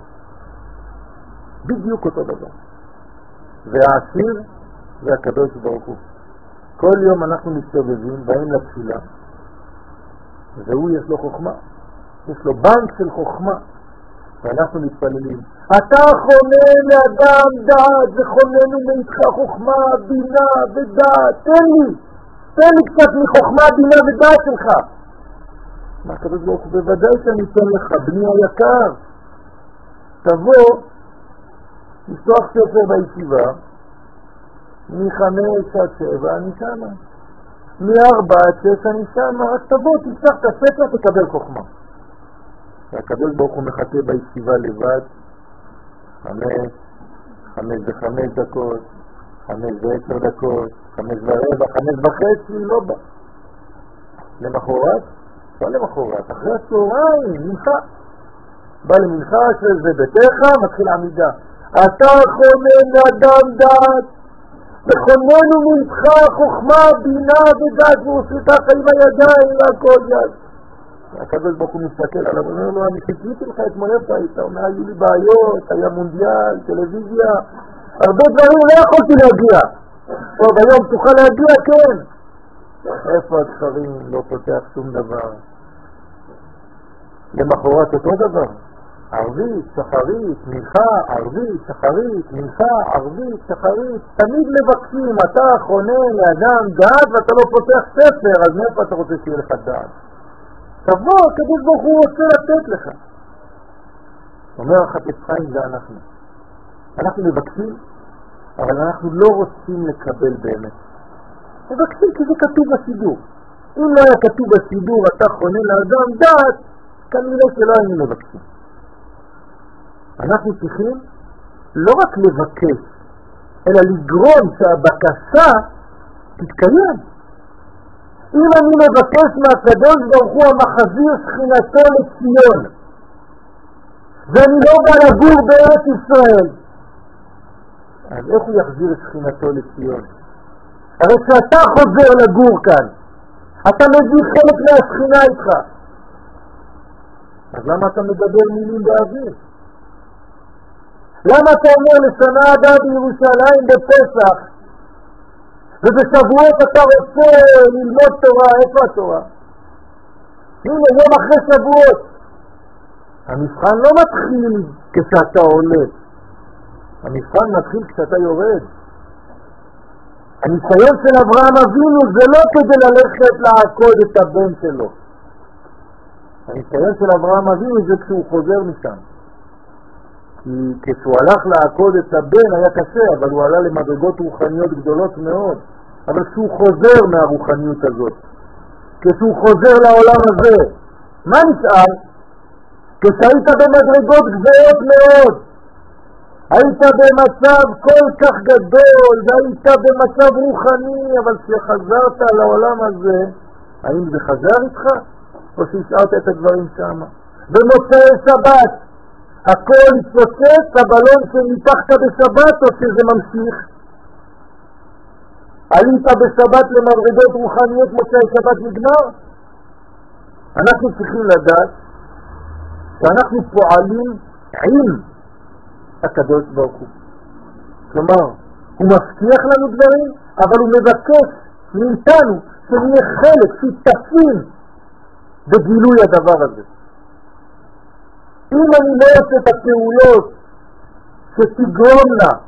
בדיוק אותו דבר. והעשיר זה הקדוש ברוך הוא. כל יום אנחנו מסתובבים, באים לתפילה, והוא יש לו חוכמה. יש לו בנק של חוכמה. ואנחנו מתפללים. אתה חונן לאדם דעת, וחוננו מאיתך חוכמה, בינה ודעת. תן לי קצת מחוכמה, בינה ודעת שלך. מה הקדוש ברוך הוא? בוודאי שאני אתן לך, בני היקר. תבוא, לפתוח ספר בישיבה, מ5 עד 7 אני שמה. מ4 עד 6 אני שמה, רק תבוא, תפתח את הספר, תקבל חוכמה. והקדוש ברוך הוא מחכה בישיבה לבד, 5:05, 5:10, 5:15, 5:30, לא בא. למחרת, לא למחרת, אחרי הצהריים, מנחה. בא למנחה שזה ביתך, מתחיל עמידה. אתה חונן אדם דעת, וחוננו ממך חוכמה, בינה ודעת, ועושית עם הידיים והכל יד. הקדוש ברוך הוא מסתכל עליו, הוא אומר לו, אני חיכיתי לך אתמול איפה היית, הוא אומר, היו לי בעיות, היה מונדיאל, טלוויזיה, הרבה דברים לא יכולתי להגיע. טוב, היום תוכל להגיע, כן. איפה הספרים, לא פותח שום דבר. למחרת אותו דבר, ערבית, שחרית, מנחה, ערבית, שחרית, מנחה, ערבית, שחרית. תמיד מבקשים, אתה חונן לאדם דעת ואתה לא פותח ספר, אז מאיפה אתה רוצה שיהיה לך דעת? תבוא, הקדוש ברוך הוא רוצה לתת לך. אומר החפץ חיים, זה אנחנו. אנחנו מבקשים, אבל אנחנו לא רוצים לקבל באמת. מבקשים כי זה כתוב בסידור. אם לא היה כתוב בסידור, אתה חונן לאדם דעת, כנראה שלא היינו מבקשים. אנחנו צריכים לא רק לבקש, אלא לגרום שהבקשה תתקיים. אם אני מבקש מהקדוש ברוך הוא המחזיר שכינתו לציון, ואני לא בא לגור בארץ ישראל, אז איך הוא יחזיר את שכינתו לציון? הרי שאתה חוזר לגור כאן, אתה מביא חלק מהשכינה איתך. אז למה אתה מדבר מילים באוויר? למה אתה אומר לשנה הבאה בירושלים בפסח, ובשבועות אתה רוצה ללמוד תורה? איפה התורה? הנה, יום אחרי שבועות. המבחן לא מתחיל כשאתה עולה, המבחן מתחיל כשאתה יורד. הניסיון של אברהם אבינו זה לא כדי ללכת לעקוד את הבן שלו. הניסיון של אברהם אבינו זה כשהוא חוזר משם. כי כשהוא הלך לעקוד את הבן היה קשה, אבל הוא עלה למדרגות רוחניות גדולות מאוד. אבל כשהוא חוזר מהרוחניות הזאת, כשהוא חוזר לעולם הזה, מה נשאל? כשהיית במדרגות גבוהות מאוד, היית במצב כל כך גדול, והיית במצב רוחני, אבל כשחזרת לעולם הזה, האם זה חזר איתך? או שהשארת את הדברים שם? במוצאי שבת, הכל התפוצץ, הבלון שניתחת בשבת, או שזה ממשיך? עלית בשבת למדרגות רוחניות, מוצאי שבת נגמר? אנחנו צריכים לדעת שאנחנו פועלים עם הקדוש ברוך הוא. כלומר, הוא מבטיח לנו דברים, אבל הוא מבקש מאיתנו שנהיה חלק, שותפים בגילוי הדבר הזה. אם אני לא עושה את הפעולות שתגרומנה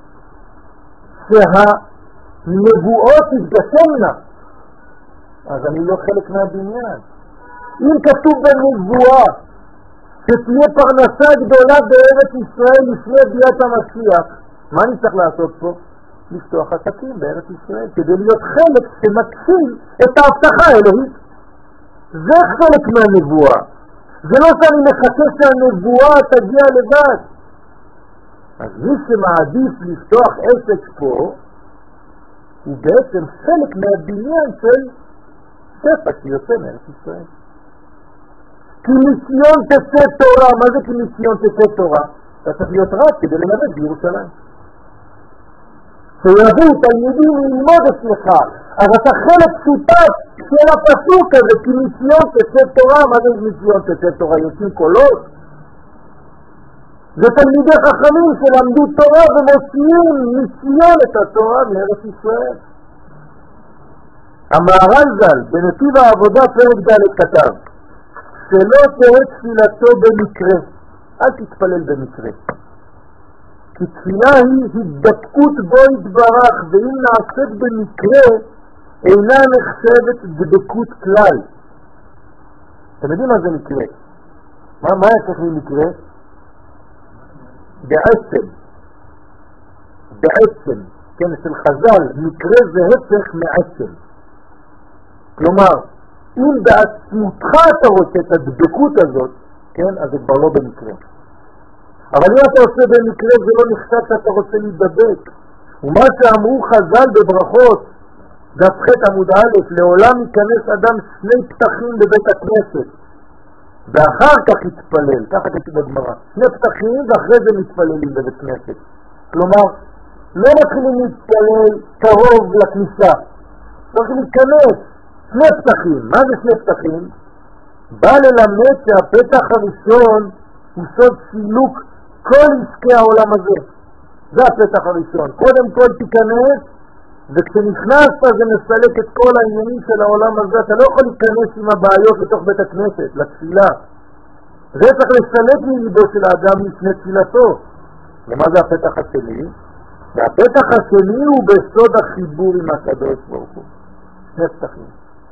שהנבואות יתגשמנה, אז אני לא חלק מהבניין. אם כתוב בנבואה שתהיה פרנסה גדולה בארץ ישראל לפני ביאת המשיח, מה אני צריך לעשות פה? לפתוח עסקים בארץ ישראל, כדי להיות חלק שמקשיב את ההבטחה האלוהית. זה חלק מהנבואה. זה לא שאני מחכה שהנבואה תגיע לבד. אז מי שמעדיף לפתוח עסק פה, הוא בעצם חלק מהבניין של שפע שיוצא מארץ ישראל. כי מיסיון תצא תורה. מה זה כי מיסיון תצא תורה? אתה צריך להיות רב כדי ללמד בירושלים. שיבואו תלמידים ללמוד אצלך, אז אתה חלק שותף של הפסוק הזה, כי מיסיון תצא תורה. מה זה מיסיון תצא תורה? יוצאים קולות? זה תלמידי חכמים שלמדו תורה ומוציאים מיסיון את התורה מארץ ישראל. המהר"ל ז"ל בנתיב העבודה פרק ד' כתב שלא תהיה תפילתו במקרה, אל תתפלל במקרה, כי תפילה היא התדבקות בו יתברך, ואם נעשית במקרה אינה נחשבת דבקות כלל. אתם יודעים מה זה מקרה? מה היה צריך למקרה? בעצם, כן, אצל חז"ל, מקרה זה הפך מעצם. כלומר, אם בעצמותך אתה רוצה את הדבקות הזאת, כן, אז זה כבר לא במקרה. אבל אם אתה עושה במקרה, זה לא נחשב שאתה רוצה להידבק. ומה שאמרו חז"ל בברכות, דף ח' עמוד א', לעולם ייכנס אדם 2 פתחים בבית הכנסת, ואחר כך יתפלל, ככה כתוב בגמרא, 2 פתחים ואחרי זה מתפללים בבית כנסת. כלומר, לא מתחילים להתפלל קרוב לכניסה, צריכים להיכנס 2 פתחים. מה זה 2 פתחים? בא ללמד שהפתח הראשון הוא סוד סילוק כל עסקי העולם הזה. זה הפתח הראשון. קודם כל תיכנס, וכשנכנסת זה מסלק את כל העניינים של העולם הזה. אתה לא יכול להיכנס עם הבעיות לתוך בית הכנסת, לתפילה. זה צריך לסלק מליבו של האדם לפני תפילתו. ומה זה הפתח השני? והפתח השני הוא בסוד החיבור עם הקדוש ברוך הוא. 2 פתחים.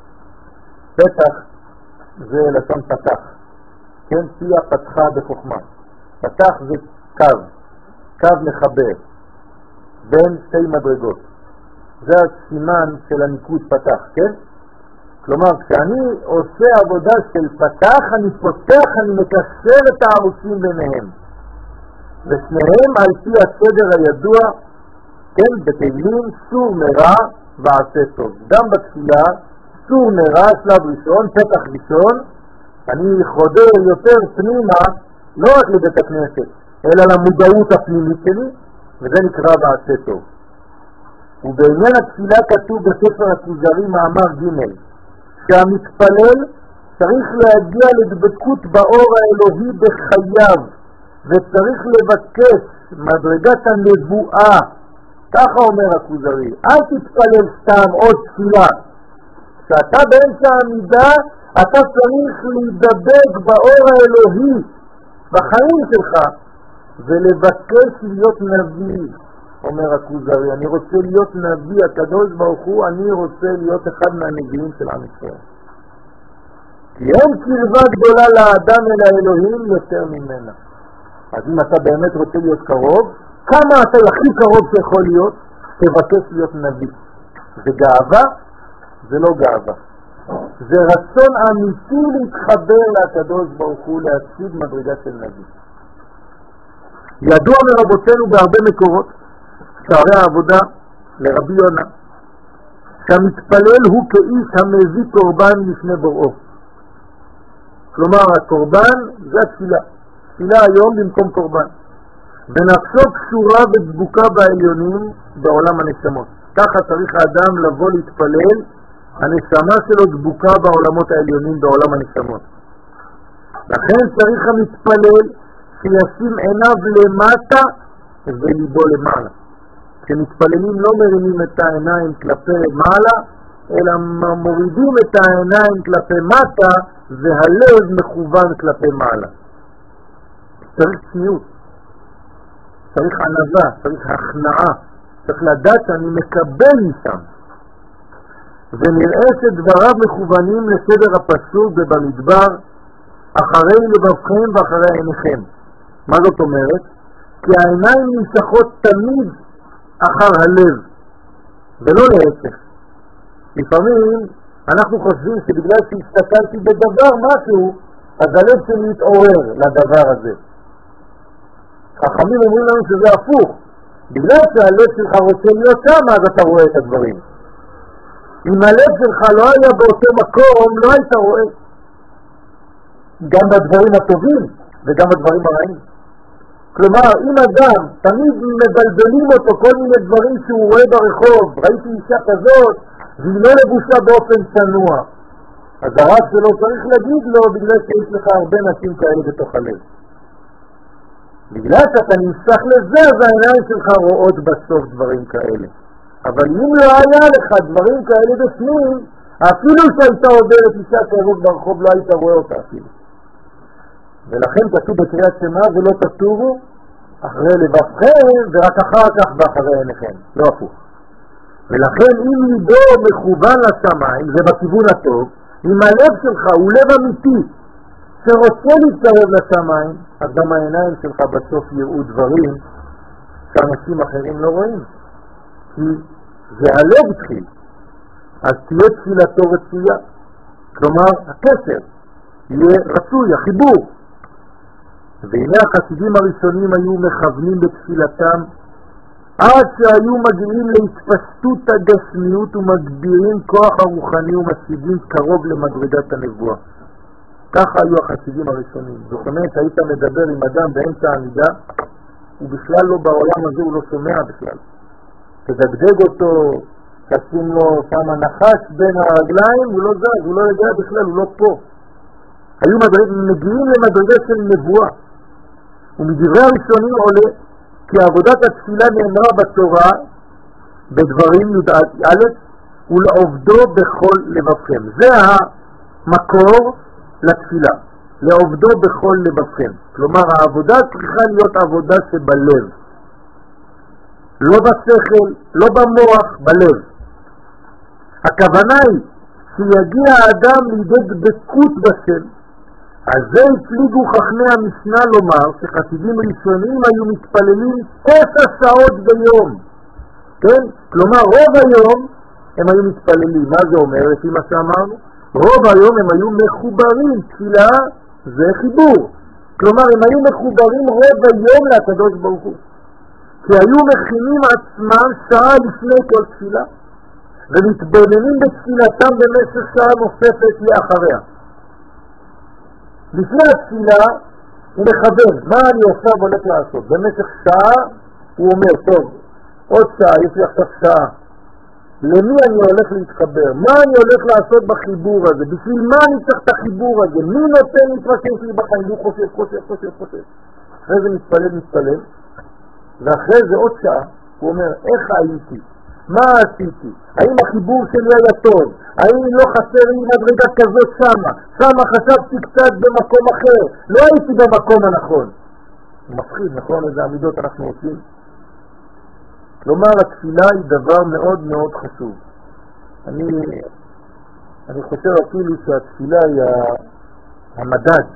פתח זה לשון פתח. כן, פיה פתחה בחוכמה. פתח זה קו מחבר בין 2 מדרגות. זה הסימן של הניקוד פתח, כן? כלומר, כשאני עושה עבודה של פתח, אני פותח, אני מקשר את הערוצים ביניהם. ושניהם על פי הסדר הידוע, כן, בתהילים, סור מרע ועשה טוב. גם בתפילה, סור מרע, שלב ראשון, פתח ראשון, אני חודר יותר פנימה, לא רק לבית הכנסת, אלא למודעות הפנימית שלי, וזה נקרא ועשה טוב. ובעניין התפילה כתוב בספר הכוזרי מאמר ג' שהמתפלל צריך להגיע לדבקות באור האלוהי בחייו, וצריך לבקש מדרגת הנבואה. ככה אומר הכוזרי, אל תתפלל סתם עוד תפילה. כשאתה באמצע העמידה, אתה צריך להידבק באור האלוהי בחיים שלך, ולבקש להיות נביא. אומר הכוזרי, אני רוצה להיות נביא, הקדוש ברוך הוא, אני רוצה להיות אחד מהנביאים של עם ישראל. כי אין קרבה גדולה לאדם אל האלוהים יותר ממנה. אז אם אתה באמת רוצה להיות קרוב, כמה אתה הכי קרוב שיכול להיות, תבקש להיות נביא. זה גאווה? זה לא גאווה. זה רצון אמיתי להתחבר לקדוש ברוך הוא, להציג מדרגה של נביא. ידוע מרבותינו בהרבה מקורות, שערי העבודה לרבי יונה, שהמתפלל הוא כאיש המביא קורבן לפני בוראו. כלומר, הקורבן זה התפילה. תפילה היום במקום קורבן. ונפשו קשורה ודבוקה בעליונים בעולם הנשמות. ככה צריך האדם לבוא להתפלל, הנשמה שלו דבוקה בעולמות העליונים בעולם הנשמות. לכן צריך המתפלל שישים עיניו למטה וליבו למעלה. כשמתפללים לא מרימים את העיניים כלפי מעלה, אלא מורידים את העיניים כלפי מטה והלב מכוון כלפי מעלה. צריך צניעות, צריך ענווה, צריך הכנעה, צריך לדעת שאני מקבל משם. ונראה שדבריו מכוונים לסדר הפסוק ובמדבר, אחרי לבבכם ואחרי עיניכם. מה זאת אומרת? כי העיניים נמשכות תמיד אחר הלב, ולא להפך. לפעמים אנחנו חושבים שבגלל שהסתכלתי בדבר משהו, אז הלב שלי יתעורר לדבר הזה. חכמים אומרים לנו שזה הפוך. בגלל שהלב שלך רוצה להיות שם, אז אתה רואה את הדברים. אם הלב שלך לא היה באותו מקום, לא היית רואה. גם בדברים הטובים וגם בדברים הרעים. כלומר, אם אדם תמיד מבלבלים אותו כל מיני דברים שהוא רואה ברחוב, ראיתי אישה כזאת, והיא לא לבושה באופן צנוע, אז הרב שלו צריך להגיד לו, בגלל שיש לך הרבה נשים כאלה בתוך הלב. בגלל שאתה נמשך לזה, אז העיניים שלך רואות בסוף דברים כאלה. אבל אם לא היה לך דברים כאלה בפנים, אפילו שהייתה עוברת אישה כזאת ברחוב, לא היית רואה אותה אפילו. ולכן כתוב בקריאת שמע, ולא תטורו אחרי לבבכם ורק אחר כך ואחרי עיניכם, לא הפוך. ולכן אם ליבו מכוון לשמיים, זה בכיוון הטוב, אם הלב שלך הוא לב אמיתי שרוצה להתקרב לשמיים, אז גם העיניים שלך בסוף יראו דברים שאנשים אחרים לא רואים. כי זה הלב תחיל, אז תהיה תפילתו רצויה. כלומר, הקשר יהיה רצוי, החיבור. והנה החסידים הראשונים היו מכוונים בתפילתם עד שהיו מגיעים להתפשטות הגשמיות ומגבירים כוח הרוחני ומשיגים קרוב למדרגת הנבואה. ככה היו החסידים הראשונים. זאת אומרת, היית מדבר עם אדם באמצע העמידה, הוא בכלל לא בעולם הזה, הוא לא שומע בכלל. תדגדג אותו, תשים לו שם נחש בין הרגליים, הוא לא זז, הוא לא יודע בכלל, הוא לא פה. היו מגיעים למדרגה של נבואה. ומדברי הראשונים עולה כי עבודת התפילה נאמרה בתורה בדברים י"א ולעובדו בכל לבבכם. זה המקור לתפילה, לעובדו בכל לבבכם. כלומר, העבודה צריכה להיות עבודה שבלב, לא בשכל, לא במוח, בלב. הכוונה היא שיגיע האדם לידי דבקות בשם. אז זה הפליגו חכמי המשנה לומר שחסידים ראשונים היו מתפללים 9 שעות ביום. כן? כלומר, רוב היום הם היו מתפללים. מה זה אומר? לפי מה שאמרנו? רוב היום הם היו מחוברים. תפילה זה חיבור. כלומר, הם היו מחוברים רוב היום לקדוש ברוך הוא. כי היו מכינים עצמם שעה לפני כל תפילה, ומתבוננים בתפילתם במשך שעה נוספת לאחריה. לפני התפילה הוא מכוון, מה אני עכשיו הולך לעשות? במשך שעה הוא אומר, טוב, עוד שעה, יש לי עכשיו שעה. למי אני הולך להתחבר? מה אני הולך לעשות בחיבור הזה? בשביל מה אני צריך את החיבור הזה? מי נותן להתרשם שלי בחיים? הוא חושב. אחרי זה מתפלל. ואחרי זה עוד שעה, הוא אומר, איך הייתי? מה עשיתי? האם החיבור שלי היה טוב? האם לא חסר לי מדרגה כזאת שמה חשבתי קצת במקום אחר, לא הייתי במקום הנכון. מפחיד, נכון? איזה עמידות אנחנו עושים? כלומר, התפילה היא דבר מאוד מאוד חשוב. אני חושב אפילו שהתפילה היא המדד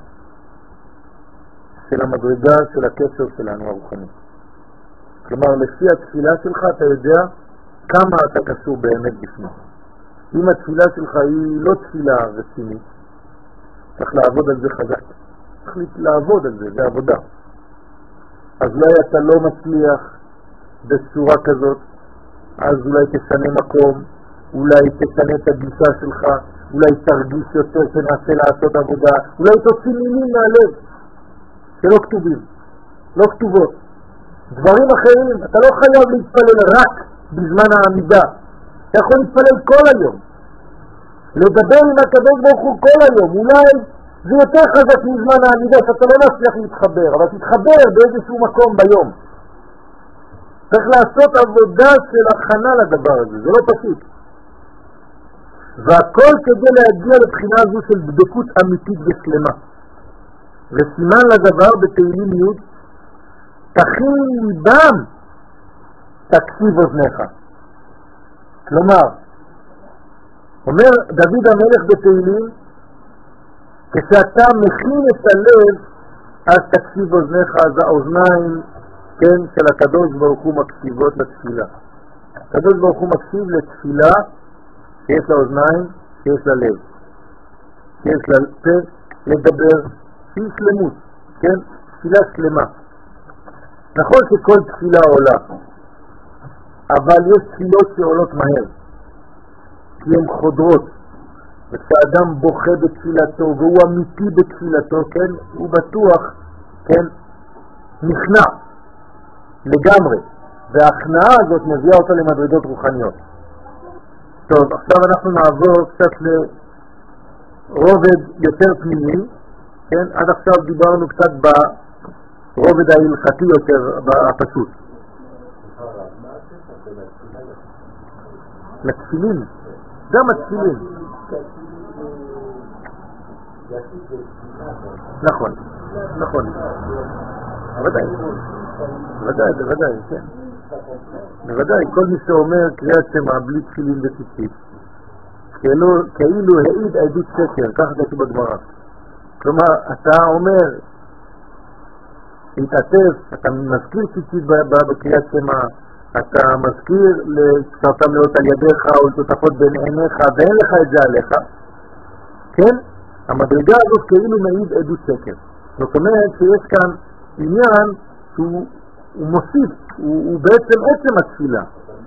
של המדרגה של הקשר שלנו הרוחני. כלומר, לפי התפילה שלך אתה יודע כמה אתה קשור באמת בפנים. אם התפילה שלך היא לא תפילה רצינית, צריך לעבוד על זה חזק. צריך לעבוד על זה, זה עבודה. אז אולי אתה לא מצליח בצורה כזאת, אז אולי תשנה מקום, אולי תשנה את הגישה שלך, אולי תרגיש יותר שנעשה לעשות עבודה, אולי תוציא מילים מהלב שלא כתובים, לא כתובות. דברים אחרים, אתה לא חייב להתפלל רק בזמן העמידה, אתה יכול להתפלל כל היום, לדבר עם הקדוש ברוך הוא כל היום. אולי זה יותר חזק מזמן העמידה שאתה לא מצליח להתחבר, אבל תתחבר באיזשהו מקום ביום. צריך לעשות עבודה של הכנה לדבר הזה, זה לא פשוט. והכל כדי להגיע לבחינה הזו של בדקות אמיתית ושלמה. וסימן לדבר בתהילים י' תכין ליבם תקשיב אוזניך. כלומר, אומר דוד המלך בתהילים, כשאתה מכין את הלב, אז תקשיב אוזניך, אז האוזניים, כן, של הקדוש ברוך הוא מקשיבות לתפילה. הקדוש ברוך הוא מקשיב לתפילה שיש לה אוזניים, שיש לה לב, שיש לה פה לדבר, שהיא שלמות, כן, תפילה שלמה. נכון שכל תפילה עולה, אבל יש תפילות שעולות מהר, כי הן חודרות, וכשאדם בוכה בתפילתו והוא אמיתי בתפילתו, כן, הוא בטוח, כן, נכנע לגמרי, וההכנעה הזאת מביאה אותה למדרגות רוחניות. טוב, עכשיו אנחנו נעבור קצת לרובד יותר פנימי, כן, עד עכשיו דיברנו קצת ברובד ההלכתי יותר, הפשוט. לתפילין, גם התפילין. נכון, נכון. בוודאי, כן. בוודאי, כל מי שאומר קריאת שמע בלי תפילין וציצית, כאילו העיד עדות שקר, ככה כתוב בגמרא. כלומר, אתה אומר, להתעטף, אתה מזכיר ציצית בקריאת שמע, אתה מזכיר לסרטם לאות על ידיך או לטוטפות בין עיניך, ואין לך את זה עליך, כן? המדרגה הזאת כאילו מעיד עדות שקר. זאת אומרת שיש כאן עניין שהוא מוסיף, הוא בעצם עצם התפילה.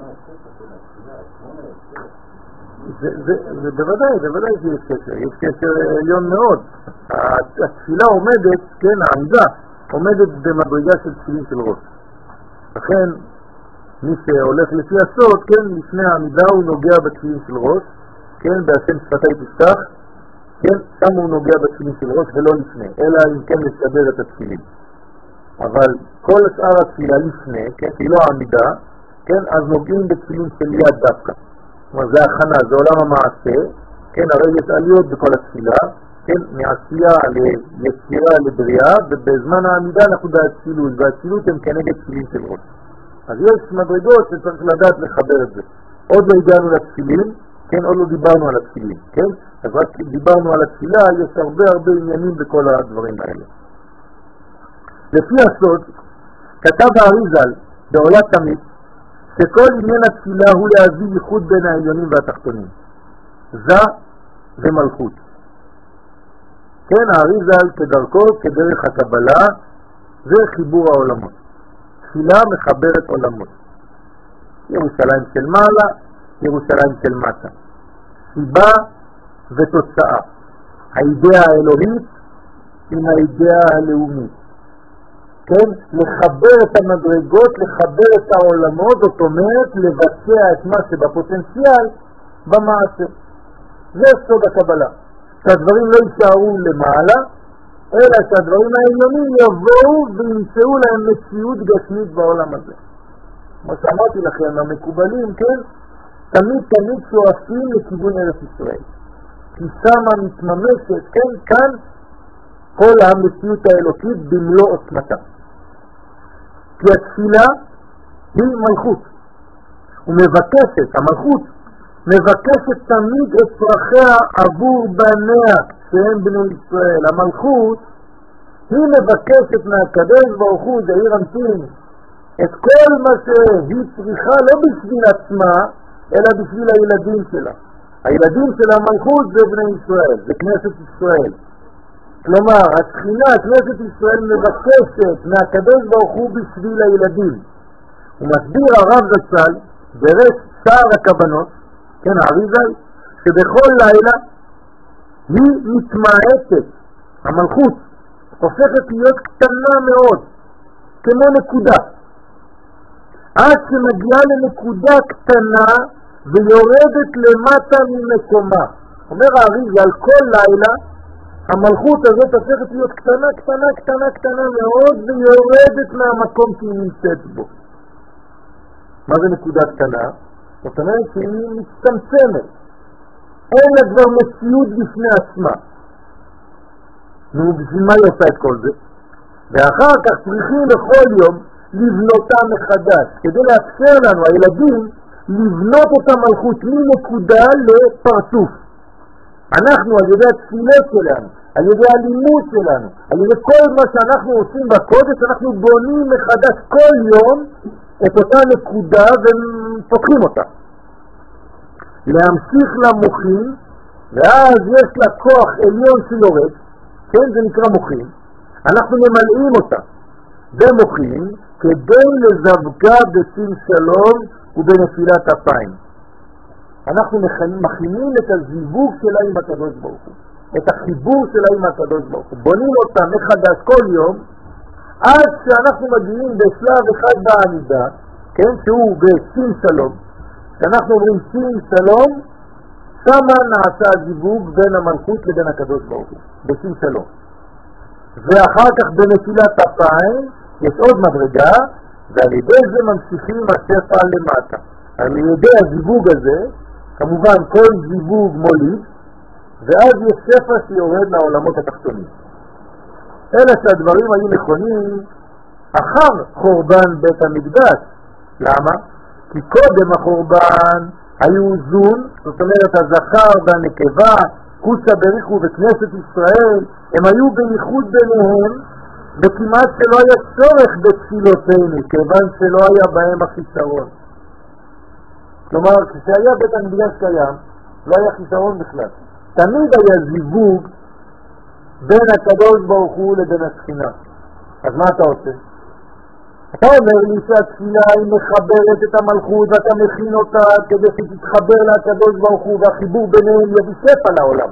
זה בוודאי שיש קשר, יש קשר עליון מאוד. התפילה עומדת, כן, העמדה עומדת במדרגה של תפילין של ראש. לכן מי שהולך לפי הסוד, כן, לפני העמידה הוא נוגע בתפילין של ראש, כן, בהשם שפתי תפתח, כן, שם הוא נוגע בתפילין של ראש ולא לפני, אלא אם כן לסדר את התפילין. אבל כל שאר התפילה לפני, כן, היא לא העמידה, כן, אז נוגעים בתפילין של יד דווקא. כלומר, זה הכנה, זה עולם המעשה, כן, הרי יש עליות בכל התפילה, כן, מעשייה ליצירה לבריאה, ובזמן העמידה אנחנו באצילות, והאצילות הם כנגד תפילין של ראש. אז יש מדרגות שצריך לדעת לחבר את זה. עוד לא הגענו לתפילין, כן, עוד לא דיברנו על התפילין, כן? אז רק דיברנו על התפילה, יש הרבה עניינים בכל הדברים האלה. לפי הסוד, כתב האריז"ל בעולת תמיד, שכל עניין התפילה הוא להביא ייחוד בין העליונים והתחתונים. זה ומלכות. כן, האריז"ל כדרכו, כדרך הקבלה, זה חיבור העולמות. תפילה מחברת עולמות. ירושלים של מעלה, ירושלים של מטה. סיבה ותוצאה. האידאה האלוהית עם האידאה הלאומית. כן? לחבר את המדרגות, לחבר את העולמות, זאת אומרת לבצע את מה שבפוטנציאל במעשה. זה סוד הקבלה. שהדברים לא יישארו למעלה, אלא שהדברים העליונים יבואו וימצאו להם מציאות גשמית בעולם הזה. כמו שאמרתי לכם, המקובלים, כן? תמיד שואפים לכיוון ארץ ישראל. כי שמה מתממשת, כן? כאן כל המציאות האלוקית במלוא עוצמתה. כי התפילה היא מלכות. ומבקשת, המלכות מבקשת תמיד את צרכיה עבור בניה, שהם בני ישראל. המלכות היא מבקשת מהקדוש ברוך הוא, זעיר אנפין, את כל מה שהיא צריכה לא בשביל עצמה, אלא בשביל הילדים שלה. הילדים של המלכות זה בני ישראל, זה כנסת ישראל. כלומר, השכינה, כנסת ישראל מבקשת מהקדוש ברוך הוא בשביל הילדים. הוא מסביר הרב זצ"ל ברש שער הכוונות, כן, האריז"ל, שבכל לילה היא מתמעטת, המלכות הופכת להיות קטנה מאוד, כמו נקודה. עד שמגיעה לנקודה קטנה ויורדת למטה ממקומה. אומר האריז"ל, כל לילה המלכות הזאת הופכת להיות קטנה, קטנה, קטנה, קטנה מאוד, ויורדת מהמקום שהיא נמצאת בו. מה זה נקודה קטנה? זאת אומרת שהיא מצטמצמת. אין לה כבר מציאות בפני עצמה. נו, בשביל מה היא עושה את כל זה? ואחר כך צריכים לכל יום לבנותה מחדש, כדי לאפשר לנו, הילדים, לבנות את המלכות מנקודה לפרצוף. אנחנו, על ידי התפילות שלנו, על ידי הלימוד שלנו, על ידי כל מה שאנחנו עושים בקודש, אנחנו בונים מחדש כל יום את אותה נקודה ופותחים אותה. להמשיך למוחים, ואז יש לה כוח עליון שיורד, כן, זה נקרא מוחים, אנחנו ממלאים אותה במוחים כדי לזווגה בשים שלום ובנפילת אפיים. אנחנו מכינים את הזיווג שלה עם הקדוש ברוך הוא, את החיבור שלה עם הקדוש ברוך הוא, בונים אותה מחדש כל יום עד שאנחנו מגיעים בשלב אחד בעמידה, כן, שהוא בשים שלום. כשאנחנו אומרים שים שלום, שמה נעשה הזיווג בין המלכות לבין הקדוש ברוך הוא, בשים שלום. ואחר כך בנפילת אפיים יש עוד מדרגה, ועל ידי זה ממשיכים השפע למטה. על ידי הזיווג הזה, כמובן כל זיווג מוליד, ואז יש שפע שיורד לעולמות התחתונים. אלא שהדברים היו נכונים אחר חורבן בית המקדש. למה? כי קודם החורבן היו זון, זאת אומרת הזכר והנקבה, קוצה בריחו וכנסת ישראל, הם היו בייחוד ביניהם, וכמעט שלא היה צורך בתפילותינו, כיוון שלא היה בהם החיסרון. כלומר, כשהיה בית המקדש קיים, לא היה חיסרון בכלל. תמיד היה זיווג בין הקדוש ברוך הוא לבין השכינה. אז מה אתה עושה? אתה אומר לי שהתפילה היא מחברת את המלכות ואתה מכין אותה כדי שתתחבר לקדוש ברוך הוא והחיבור ביניהם יביא שפע לעולם.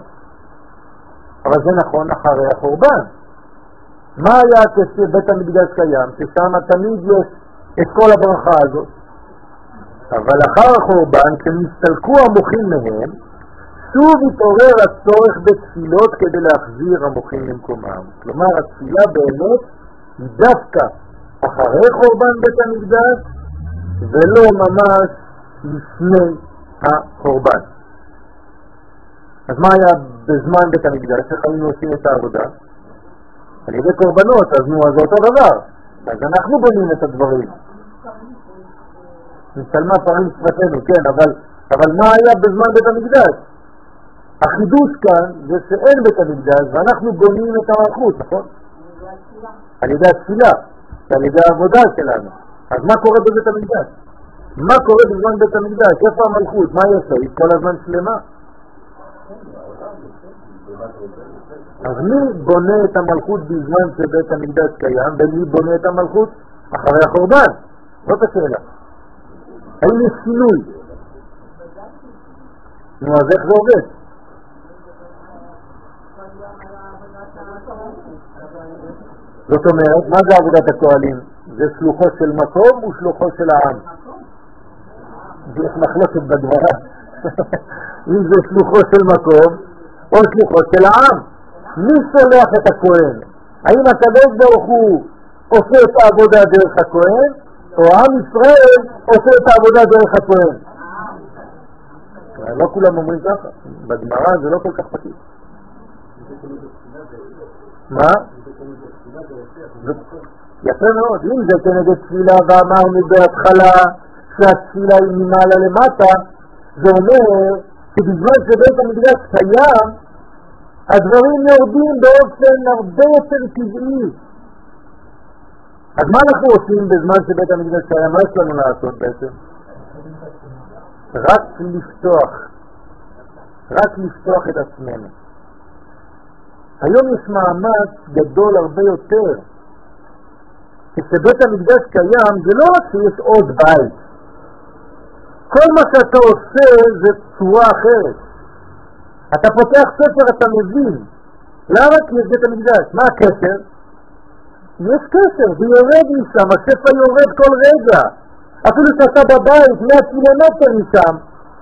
אבל זה נכון אחרי החורבן. מה היה כשבית המקדש קיים? ששם תמיד יש את כל הברכה הזאת. אבל אחר החורבן, כשנסתלקו המוחים מהם, שוב התעורר הצורך בתפילות כדי להחזיר המוחים למקומם. כלומר, התפילה באמת היא דווקא אחרי חורבן בית המקדש, ולא ממש לפני החורבן. אז מה היה בזמן בית המקדש? איך היינו עושים את העבודה? על ידי קורבנות, אז נו, אז זה אותו דבר. אז אנחנו בונים את הדברים. נצלמה פרים שפתנו, כן, אבל מה היה בזמן בית המקדש? החידוש כאן זה שאין בית המקדש, ואנחנו בונים את המלכות, נכון? על ידי התפילה, על ידי העבודה שלנו. אז מה קורה בבית המקדש? מה קורה בזמן בית המקדש? איפה המלכות? מה יש? היא כל הזמן שלמה. אז מי בונה את המלכות בזמן שבית המקדש קיים, ומי בונה את המלכות אחרי החורבן? זאת השאלה. האם יש שינוי? נו, אז איך זה עובד? זאת אומרת, מה זה עבודת הפועלים? זה שלוחו של מקום או שלוחו של העם? יש מחלוקת בדברה. אם זה שלוחו של מקום או שלוחו של העם. מי שולח את הכהן? האם הקדוש ברוך הוא עושה את העבודה דרך הכהן, או עם ישראל עושה את העבודה דרך הכהן? לא כולם אומרים ככה. בגמרא זה לא כל כך פשוט. מה? יפה מאוד. אם זה כנגד תפילה ואמרנו בהתחלה שהתפילה היא ממעלה למטה, זה אומר שבזמן שבית המקדש קיים הדברים יורדים באופן הרבה יותר טבעי. אז מה אנחנו עושים בזמן שבית המקדש היה? מה יש לנו לעשות בעצם? רק לפתוח את עצמנו. היום יש מאמץ גדול הרבה יותר. כשבית המקדש קיים זה לא רק שיש עוד בית. כל מה שאתה עושה זה צורה אחרת. אתה פותח ספר, אתה מבין. למה? כי יש בית המקדש. מה הקשר? יש קשר, זה יורד משם, הספר יורד כל רגע. אפילו שאתה בבית, 100 קילומטר משם.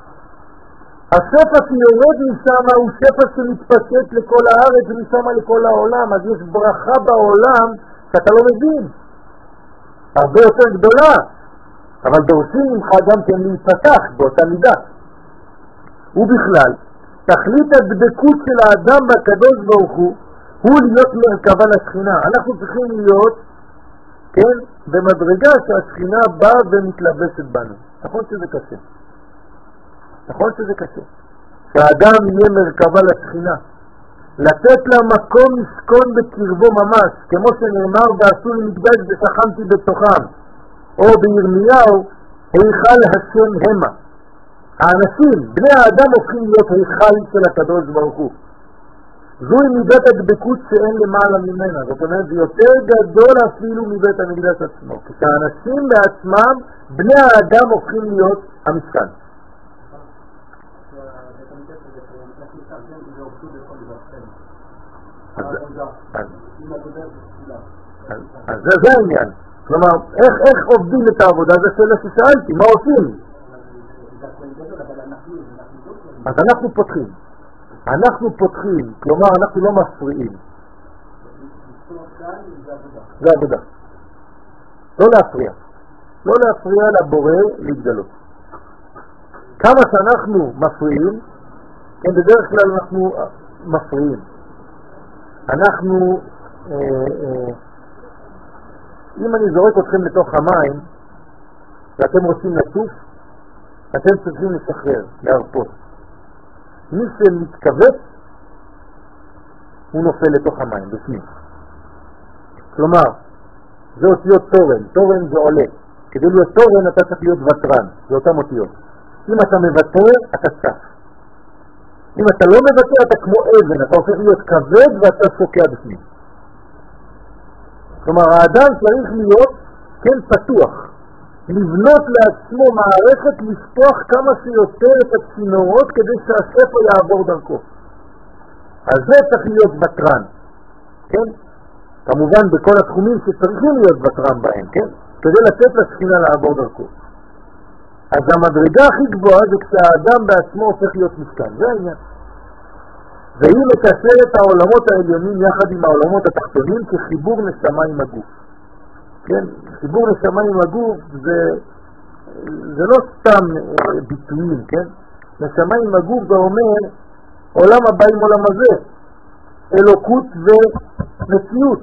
הספר שיורד משם הוא ספר שמתפשט לכל הארץ ומשם לכל העולם. אז יש ברכה בעולם שאתה לא מבין. הרבה יותר גדולה. אבל דורשים ממך גם כן להיפתח באותה מידה. ובכלל, תכלית הדבקות של האדם בקדוש ברוך הוא להיות מרכבה לשכינה. אנחנו צריכים להיות, כן, במדרגה שהשכינה באה ומתלבשת בנו. נכון שזה קשה. נכון שזה קשה. שהאדם יהיה מרכבה לשכינה. לתת לה מקום לשכון בקרבו ממש, כמו שנאמר, ועשו לי מקדש ושכנתי בתוכם. או בירמיהו, היכל השם המה. האנשים, בני האדם הופכים להיות היכל של הקדוש ברוך הוא. זוהי מידת הדבקות שאין למעלה ממנה. זאת אומרת, זה יותר גדול אפילו מבית המקדש עצמו. כשהאנשים בעצמם, בני האדם הופכים להיות המשכן. אז זה העניין. כלומר, איך עובדים את העבודה? זה שאלה ששאלתי, מה עושים? אז אנחנו פותחים, כלומר אנחנו לא מפריעים. זה עבודה. לא להפריע לבורא להתגלות. כמה שאנחנו מפריעים, בדרך כלל אנחנו מפריעים. אנחנו, אם אני זורק אתכם לתוך המים ואתם רוצים לטוף, אתם צריכים לשחרר, להרפות. מי שמתכווץ הוא נופל לתוך המים בפנים. כלומר, זה אותיות תורן זה עולה. כדי להיות תורן אתה צריך להיות וטרן, זה אותם אותיות. אם אתה מוותר אתה צף. אם אתה לא מוותר אתה כמו אבן, אתה הופך להיות כבד ואתה שוקע בפנים. כלומר, האדם צריך להיות כן פתוח, לבנות לעצמו מערכת, לפתוח כמה שיותר את הצינורות כדי שהספר יעבור דרכו. אז זה צריך להיות וטרן, כן? כמובן בכל התחומים שצריכים להיות וטרן בהם, כן? כדי לתת לשכינה לעבור דרכו. אז המדרגה הכי גבוהה זה כשהאדם בעצמו הופך להיות משכן, זה העניין. והיא מקשרת העולמות העליונים יחד עם העולמות התחתונים כחיבור נשמה עם הגוף. כן, חיבור נשמה עם הגוף זה לא סתם ביטויים, כן? נשמה עם הגוף זה אומר עולם הבא עם עולם הזה, אלוקות ומציאות,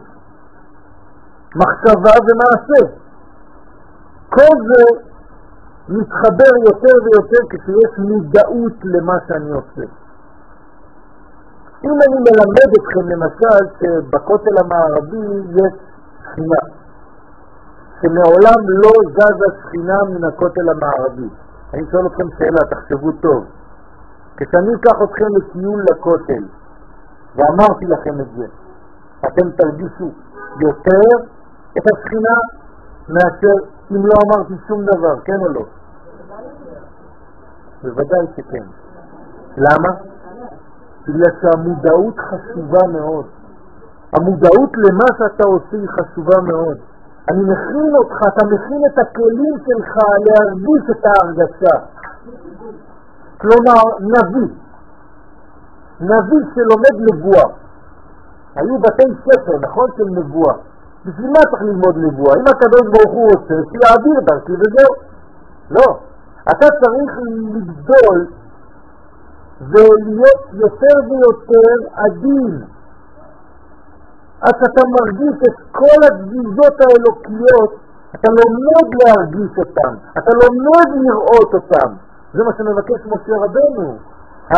מחשבה ומעשה. כל זה מתחבר יותר ויותר כשיש מודעות למה שאני עושה. אם אני מלמד אתכם למשל שבכותל המערבי יש שכינה, שמעולם לא זזה שכינה מן הכותל המערבי. אני שואל אתכם שאלה, תחשבו טוב. כשאני אקח אתכם לטיול לכותל, ואמרתי לכם את זה, אתם תרגישו יותר את השכינה מאשר אם לא אמרתי שום דבר, כן או לא? בוודאי שכן. למה? בגלל שהמודעות חשובה מאוד. המודעות למה שאתה עושה היא חשובה מאוד. אני מכין אותך, אתה מכין את הכלים שלך להרגיש את ההרגשה. כלומר, נביא שלומד נבואה. היו בתי ספר, נכון, של נבואה. בשביל מה צריך ללמוד נבואה? אם הקדוש ברוך הוא רוצה, שיעביר דרכי וזהו. לא. אתה צריך לגדול ולהיות יותר ויותר עדין. אז אתה מרגיש את כל התזיזות האלוקיות, אתה לומד להרגיש אותם, אתה לומד לראות אותם. זה מה שמבקש משה רבנו.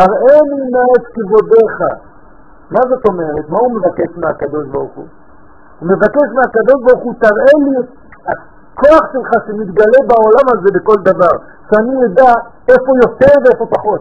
הראיני נא את כבודך. מה זאת אומרת? מה הוא מבקש מהקדוש ברוך הוא? הוא מבקש מהקדוש ברוך הוא, תראה לי את הכוח שלך שמתגלה בעולם הזה בכל דבר, שאני ידע איפה יותר ואיפה פחות.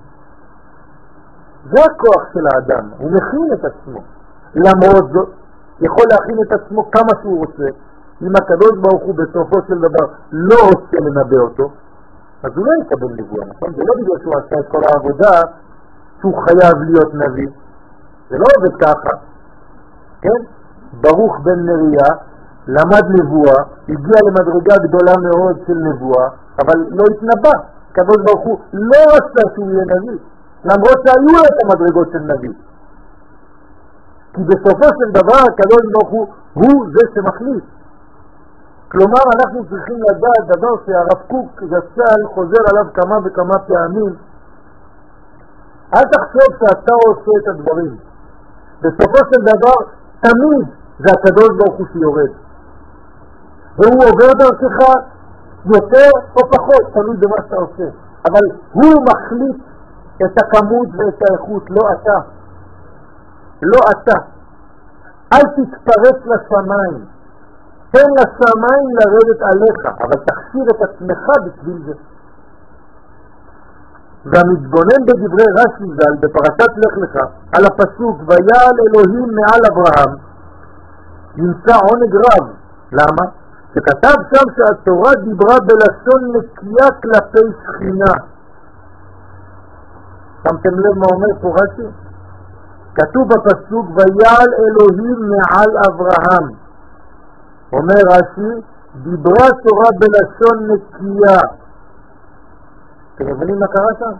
זה הכוח של האדם, הוא מכין את עצמו. למרות זאת, יכול להכין את עצמו כמה שהוא רוצה. אם הקדוש ברוך הוא בסופו של דבר לא רוצה לנבא אותו, אז הוא לא יקבל נבואה, נכון? זה לא בגלל שהוא עשה את כל העבודה שהוא חייב להיות נביא. זה לא עובד ככה. כן? ברוך בן נריה למד נבואה, הגיע למדרגה גדולה מאוד של נבואה, אבל לא התנבא. הקדוש ברוך הוא לא רצה שהוא יהיה נביא, למרות שהיו לו את המדרגות של נביא. כי בסופו של דבר הקדוש ברוך הוא זה שמחליט. כלומר, אנחנו צריכים לדעת דבר שהרב קוק זצ"ל חוזר עליו כמה וכמה פעמים. אל תחשוב שאתה עושה את הדברים. בסופו של דבר, תמיד זה הקדוש ברוך הוא שיורד. והוא עובר דרכך יותר או פחות, תמיד במה שאתה עושה. אבל הוא מחליט את הכמות ואת האיכות, לא אתה. לא אתה. אל תתפרץ לשמיים. תן לשמיים לרדת עליך, אבל תכשיר את עצמך בשביל זה. והמתבונן בדברי רש"י ז"ל בפרשת לך לך על הפסוק ויעל אלוהים מעל אברהם נמצא עונג רב. למה? שכתב שם שהתורה דיברה בלשון נקייה כלפי שכינה. שמתם לב מה אומר פה רש"י? כתוב בפסוק ויעל אלוהים מעל אברהם. אומר רש"י, דיברה תורה בלשון נקייה. אתם מבינים מה קרה שם?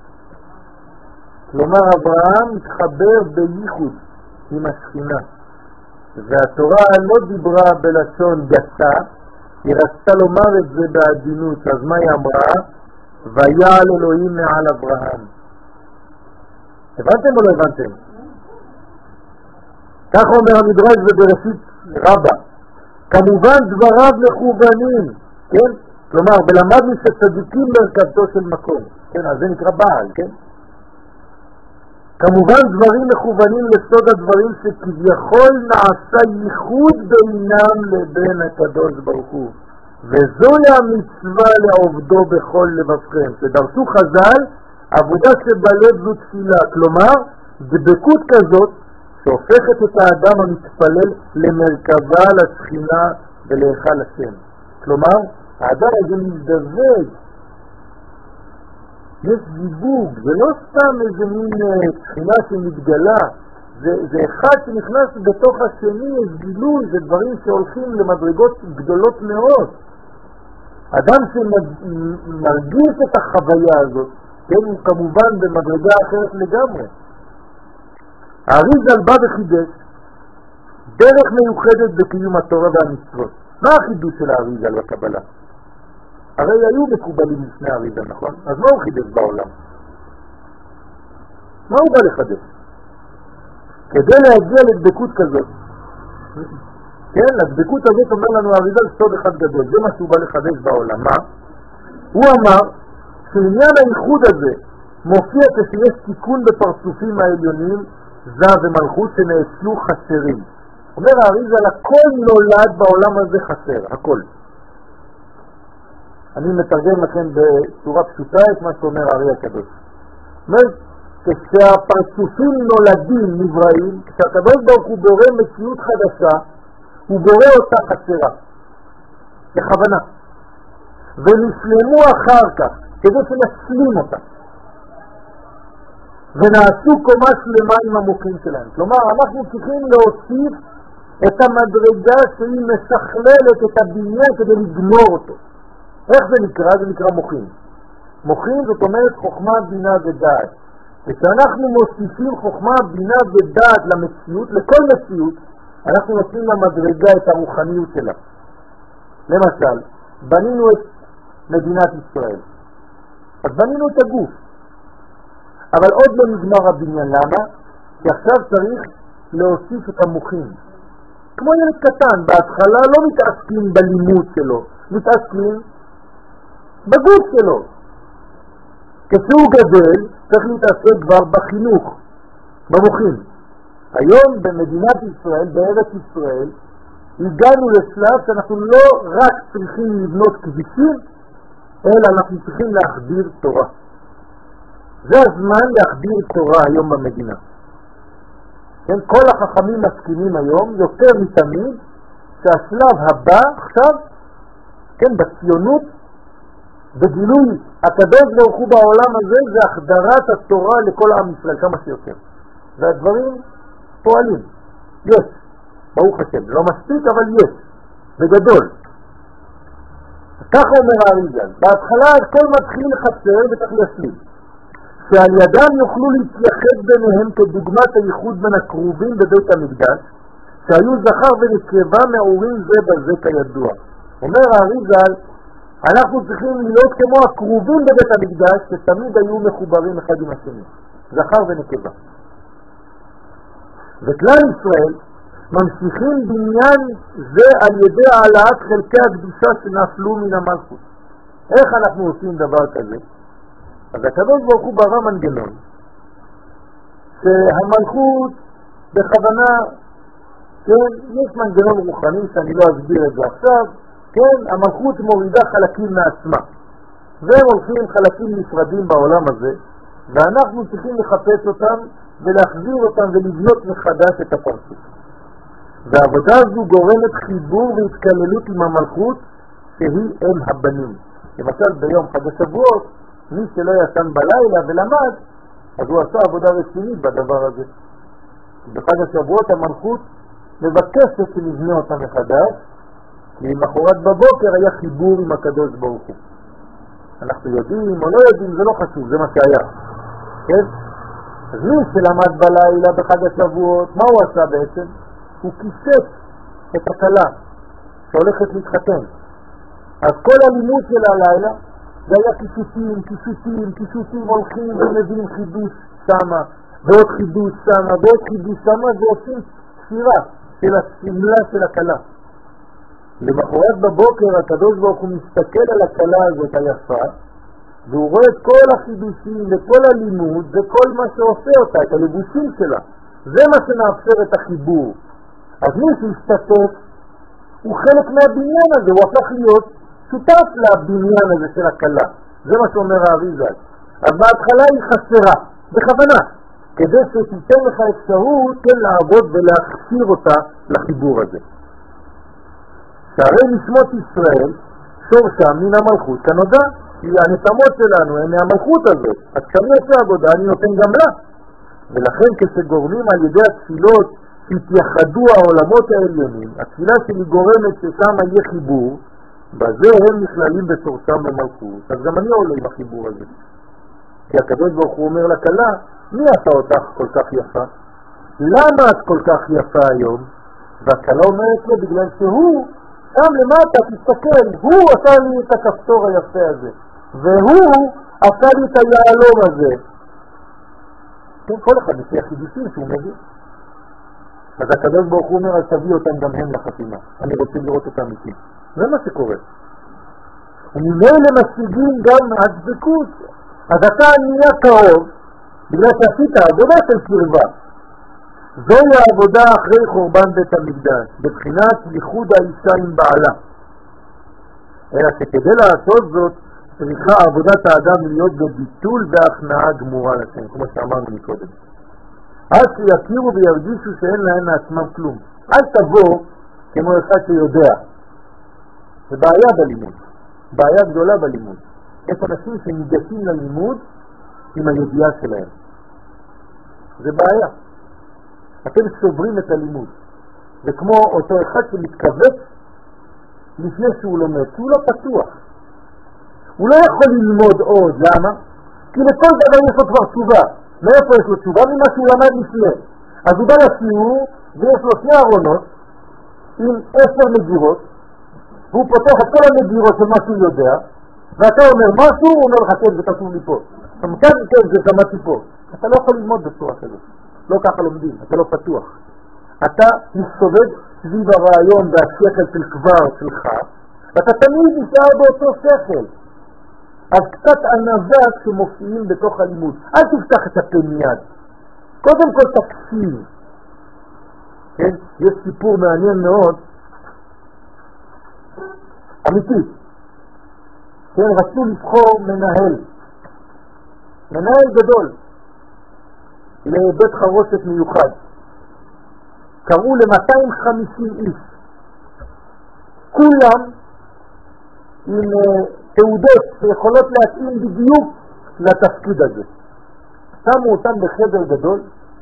כלומר, אברהם מתחבר בייחוד עם השכינה. והתורה לא דיברה בלשון גסה, היא רצתה לומר את זה בעדינות. אז מה היא אמרה? ויעל אלוהים מעל אברהם. הבנתם או לא הבנתם? כך אומר המדרש בבראשית רבה. כמובן דבריו מכוונים, כן? כלומר, ולמדנו שצדיקים מרכבתו של מקום, כן? אז זה נקרא בעל, כן? כמובן דברים מכוונים לסוד הדברים שכביכול נעשה ייחוד בינם לבין הקדוש ברוך הוא. וזוהי המצווה לעובדו בכל לבבכם. שדרשו חז"ל, עבודה שבלב זו תפילה. כלומר, דבקות כזאת שהופכת את האדם המתפלל למרכבה לשכינה ולהיכל השם. כלומר, האדם הזה מזדווג. יש דיבוג, זה לא סתם איזה מין שכינה שמתגלה, זה אחד שנכנס בתוך השני, יש גילוי, זה דברים שהולכים למדרגות גדולות מאוד. אדם שמרגיש את החוויה הזאת, כן, הוא כמובן במדרגה אחרת לגמרי. האריז"ל בא וחידש דרך מיוחדת בקיום התורה והמצוות. מה החידוש של האריז"ל בקבלה? הרי היו מקובלים לפני האריז"ל, נכון? אז מה הוא חידש בעולם? מה הוא בא לחדש? כדי להגיע לדבקות כזאת. כן, לדבקות הזאת אומר לנו האריז"ל סוד אחד גדול. זה מה שהוא בא לחדש בעולם. מה? הוא אמר שעניין הייחוד הזה מופיע כשיש תיקון בפרצופים העליונים זה ומלכות שנאצלו חסרים. אומר האריז"ל, הכל נולד בעולם הזה חסר, הכל. אני מתרגם לכם בצורה פשוטה את מה שאומר הארי הקדוש. אומר, כשהפרצופים נולדים, נבראים, כשהקדוש ברוך הוא בורא מציאות חדשה, הוא בורא אותה חסרה. בכוונה. ונשלמו אחר כך, כדי שנשלים אותה. ונעשו קומה שלמה עם המוחים שלהם. כלומר, אנחנו צריכים להוסיף את המדרגה שהיא משכללת את הבניין כדי לגמור אותו. איך זה נקרא? זה נקרא מוחים. מוחים זאת אומרת חוכמה, בינה ודעת. וכשאנחנו מוסיפים חוכמה, בינה ודעת למציאות, לכל מציאות, אנחנו נותנים למדרגה את הרוחניות שלה. למשל, בנינו את מדינת ישראל. אז בנינו את הגוף. אבל עוד לא נגמר הבניין. למה? כי עכשיו צריך להוסיף את המוחים. כמו ילד קטן, בהתחלה לא מתעסקים בלימוד שלו, מתעסקים בגוף שלו. כשהוא גדל, צריך להתעסק כבר בחינוך, במוחים. היום במדינת ישראל, בארץ ישראל, הגענו לשלב שאנחנו לא רק צריכים לבנות כבישים, אלא אנחנו צריכים להחדיר תורה. זה הזמן להחדיר תורה היום במדינה. כן, כל החכמים מסכימים היום יותר מתמיד שהשלב הבא עכשיו, כן, בציונות, בגילוי הקדוש ברוך הוא בעולם הזה, זה החדרת התורה לכל עם ישראל כמה שיותר. והדברים פועלים. יש, ברוך השם, לא מספיק אבל יש, בגדול. ככה אומר האריז"ל, בהתחלה הכל מתחיל לחסר וצריך להשלים. שעל ידם יוכלו להתייחד ביניהם כדוגמת הייחוד בין הקרובים בבית המקדש, שהיו זכר ונקבה מעורים זה בזה כידוע. אומר האריז"ל, אנחנו צריכים להיות כמו הקרובים בבית המקדש, שתמיד היו מחוברים אחד עם השני, זכר ונקבה. וכלל ישראל ממשיכים בניין זה על ידי העלאת חלקי הקדושה שנפלו מן המלכות. איך אנחנו עושים דבר כזה? אז הקדוש ברוך הוא ברא מנגנון שהמלכות בכוונה, כן, יש מנגנון רוחני שאני לא אסביר את זה עכשיו, כן, המלכות מורידה חלקים מעצמה והם הולכים חלקים נפרדים בעולם הזה, ואנחנו צריכים לחפש אותם ולהחזיר אותם ולבנות מחדש את הפרצוף. והעבודה הזו גורמת חיבור והתקללות עם המלכות שהיא אם הבנים. למשל ביום חג השבועות, מי שלא ישן בלילה ולמד, אז הוא עשה עבודה רצינית בדבר הזה. בחג השבועות המלכות מבקשת שנבנה אותה מחדש, כי למחרת בבוקר היה חיבור עם הקדוש ברוך הוא. אנחנו יודעים או לא יודעים, זה לא חשוב, זה מה שהיה. כן? אז מי שלמד בלילה בחג השבועות, מה הוא עשה בעצם? הוא כיסס את הכלה שהולכת להתחתן. אז כל הלימוד של הלילה זה היה כיסוסים, הולכים ומביאים חידוש שמה, ועוד חידוש שמה, ועוד חידוש שמה, ועושים ספירה של הסמלה של הכלה. למחרת בבוקר הקדוש ברוך הוא מסתכל על הכלה הזאת היפה, והוא רואה את כל החידושים וכל הלימוד וכל מה שעושה אותה, את הלבושים שלה. זה מה שמאפשר את החיבור. אז מי שהשתתף הוא חלק מהבניין הזה, הוא הפך להיות שותף לבניין הזה של הכלה. זה מה שאומר האריז"ל. אז בהתחלה היא חסרה, בכוונה, כדי שתיתן לך אפשרות כן לעבוד ולהכשיר אותה לחיבור הזה. שהרי נשמות ישראל שורשם מן המלכות כנודע, כי הנשמות שלנו הן מהמלכות הזאת, אז כשאני עושה עבודה אני נותן גם לה. ולכן כשגורמים על ידי התפילות שהתייחדו העולמות העליונים, התפילה שלי גורמת ששם יהיה חיבור, בזה הם נכללים בשורשם במלכות. אז גם אני עולה עם החיבור הזה. כי הקדוש ברוך הוא אומר לכלה, מי עשה אותך כל כך יפה? למה את כל כך יפה היום? והכלה אומרת לו, בגלל שהוא שם למטה, תסתכל, הוא עשה לי את הכפתור היפה הזה, והוא עשה לי את היעלום הזה. כן, כל אחד לפי החידושים שהוא מביא. אז הקדוש ברוך הוא אומר, אז תביא אותם גם הם לחתימה. אני רוצה לראות אותם איתי. זה מה שקורה. וממילא משיגים גם הדבקות. אז אתה נהיה קרוב, בגלל שעשית עבודה של קרבה. זוהי העבודה אחרי חורבן בית המקדש, בבחינת ייחוד האישה עם בעלה. אלא שכדי לעשות זאת, צריכה עבודת האדם להיות בביטול והכנעה גמורה לשם, כמו שאמרנו מקודם. אז שיכירו וירגישו שאין להם מעצמם כלום. אל תבוא כמו אחד שיודע. זה בעיה בלימוד, בעיה גדולה בלימוד. יש אנשים שניגשים ללימוד עם הידיעה שלהם. זה בעיה. אתם שוברים את הלימוד. זה כמו אותו אחד שמתכווץ לפני שהוא לומד, כי הוא לא פתוח. הוא לא יכול ללמוד עוד, למה? כי לכל דבר יש לו כבר תשובה. מאיפה יש לו תשובה? ממה שהוא למד לפני. אז הוא בא לשיעור ויש לו 2 ארונות עם 10 מגירות, והוא פותח את כל המגירות של מה שהוא יודע, ואתה אומר משהו, הוא אומר לך כן, זה כתוב לי פה. אתה מכן, כן, זה שמעתי פה. אתה לא יכול ללמוד בצורה כזאת. לא ככה לומדים, אתה לא פתוח. אתה מסתובב סביב הרעיון והשכל של כבר שלך, ואתה תמיד נשאר באותו שכל. אז קצת ענווה שמופיעים בתוך הלימוד. אל תפתח את הפה מיד. קודם כל תקשיב. כן? יש סיפור מעניין מאוד אמיתי. כן, רצו לבחור מנהל גדול לבית חרושת מיוחד. קראו ל-250 איש, כולם עם תעודות שיכולות להתאים בדיוק לתפקיד הזה. שמו אותם בחדר גדול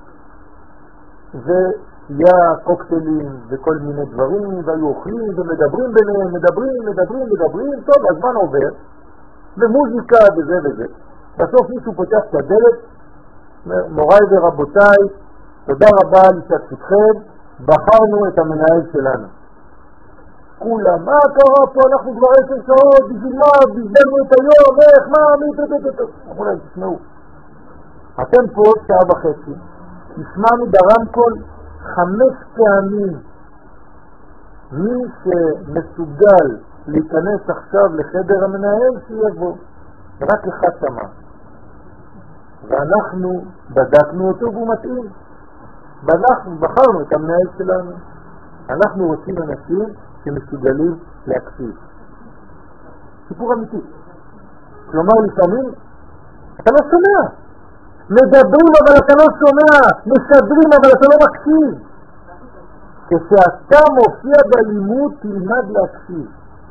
והיה קוקטיילים וכל מיני דברים, והיו אוכלים ומדברים ביניהם, מדברים, טוב, הזמן עובר ומוזיקה וזה וזה. בסוף מישהו פותח את הדלת, מוריי ורבותיי, תודה רבה על השתתפותכם, בחרנו את המנהל שלנו. כולם, מה קרה פה? אנחנו כבר 10 שעות, בשביל מה? בזבזנו את היום, איך, מה? אמרו להם, תשמעו, אתם פה 1.5 שעות, תשמענו ברמקול 5 פעמים. מי שמסוגל להיכנס עכשיו לחדר המנהל שיבוא, רק אחד שמע. ואנחנו בדקנו אותו והוא מתאים. בחרנו את המנהל שלנו. אנחנו רוצים אנשים שמסוגלים להקשיב. סיפור אמיתי. כלומר, לפעמים אתה לא שומע. מדברים אבל אתה לא שומע. משדרים אבל אתה לא מקשיב. כשאתה מופיע בלימוד תלמד להקשיב.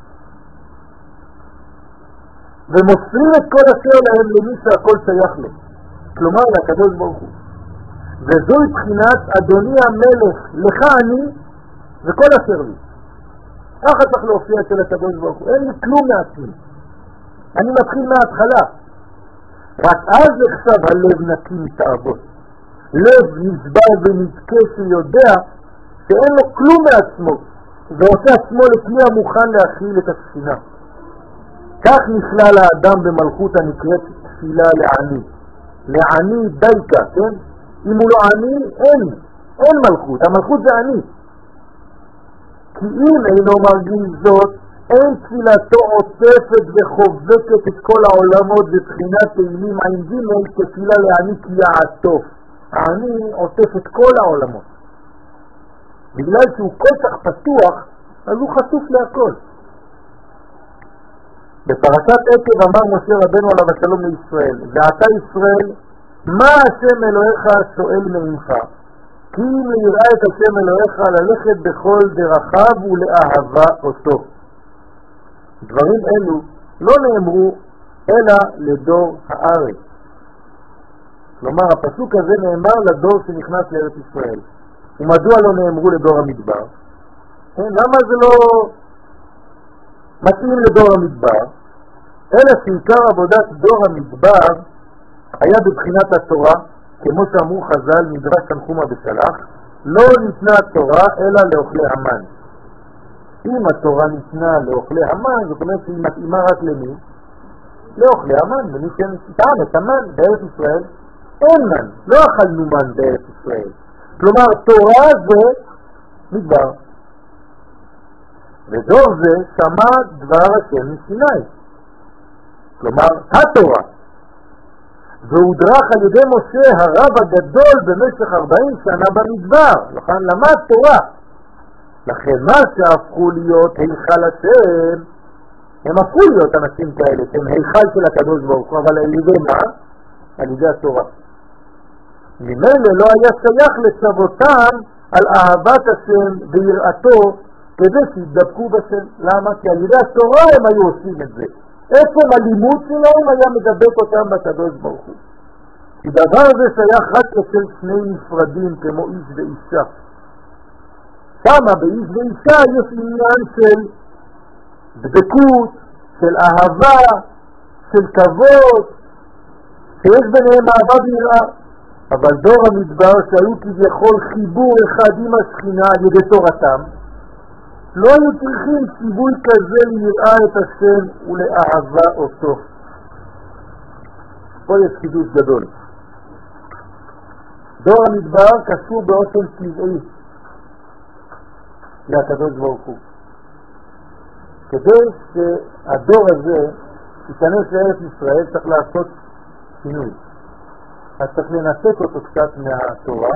ומוסרים את כל אשר להם למי שהכל שייך לו. כלומר, לקדוש ברוך הוא. וזוהי בחינת אדוני המלך, לך אני וכל אשר לי. ככה צריך להופיע אצל הקדוש ברוך הוא. אין לי כלום מעצמי. אני מתחיל מההתחלה. רק אז נחשב הלב נקי מתאוות. לב נשבר ונתקה שיודע שאין לו כלום מעצמו, ועושה עצמו לכלי המוכן להכיל את הספינה. כך נכלל האדם במלכות הנקראת תפילה לעני. לעני דייקה, כן? אם הוא לא עני, אין מלכות. המלכות זה עני. כי אם אינו מרגיש זאת, אין תפילתו עוטפת וחובקת את כל העולמות בבחינת תהילים עין ג' תפילה לעני כי יעטוף. העני עוטף את כל העולמות. בגלל שהוא כל כך פתוח, אז הוא חשוף להכל. בפרשת עקב אמר משה רבנו עליו השלום לישראל, ועתה ישראל, מה השם אלוהיך שואל ממך? כי אם יראה את השם אלוהיך ללכת בכל דרכיו ולאהבה אותו. דברים אלו לא נאמרו אלא לדור הארץ. כלומר, הפסוק הזה נאמר לדור שנכנס לארץ ישראל. ומדוע לא נאמרו לדור המדבר? למה זה לא מתאים לדור המדבר? אלא שעיקר עבודת דור המדבר היה בבחינת התורה, כמו שאמרו חז"ל מדרש תנחומא בשלח, לא ניתנה התורה אלא לאוכלי המן. אם התורה ניתנה לאוכלי המן, זאת אומרת שהיא מתאימה רק למי? לאוכלי המן, למי שטעם את המן בארץ ישראל. אין מן, לא אכלנו מן בארץ ישראל. כלומר, תורה זה מדבר. ודור זה שמע דבר השם מסיני. כלומר, התורה. והודרך על ידי משה הרב הגדול במשך 40 שנה במדבר. לכן למד תורה. לכן מה שהפכו להיות היכל השם, הם הפכו להיות אנשים כאלה, שהם היכל של הקדוש ברוך הוא, אבל על ידי מה? על ידי התורה. ממילא לא היה שייך לצוותם על אהבת השם ויראתו כדי שידבקו בשם. למה? כי על ידי התורה הם היו עושים את זה. עצם הלימוד שלהם היה מדבק אותם בקדוש ברוך הוא. כי דבר זה שייך רק אצל שני נפרדים כמו איש ואישה. שמה באיש ואישה יש עניין של דבקות, של אהבה, של כבוד, שיש ביניהם אהבה ויראה. אבל דור המדבר שהיו כביכול חיבור אחד עם השכינה על ידי תורתם, לא היו צריכים ציווי כזה ליראה את השם ולאהבה אותו. פה יש חידוש גדול. דור המדבר קשור באופן טבעי לקדוש ברוך הוא. כדי שהדור הזה ייכנס לארץ ישראל צריך לעשות שינוי. אז צריך לנתק אותו קצת מהתורה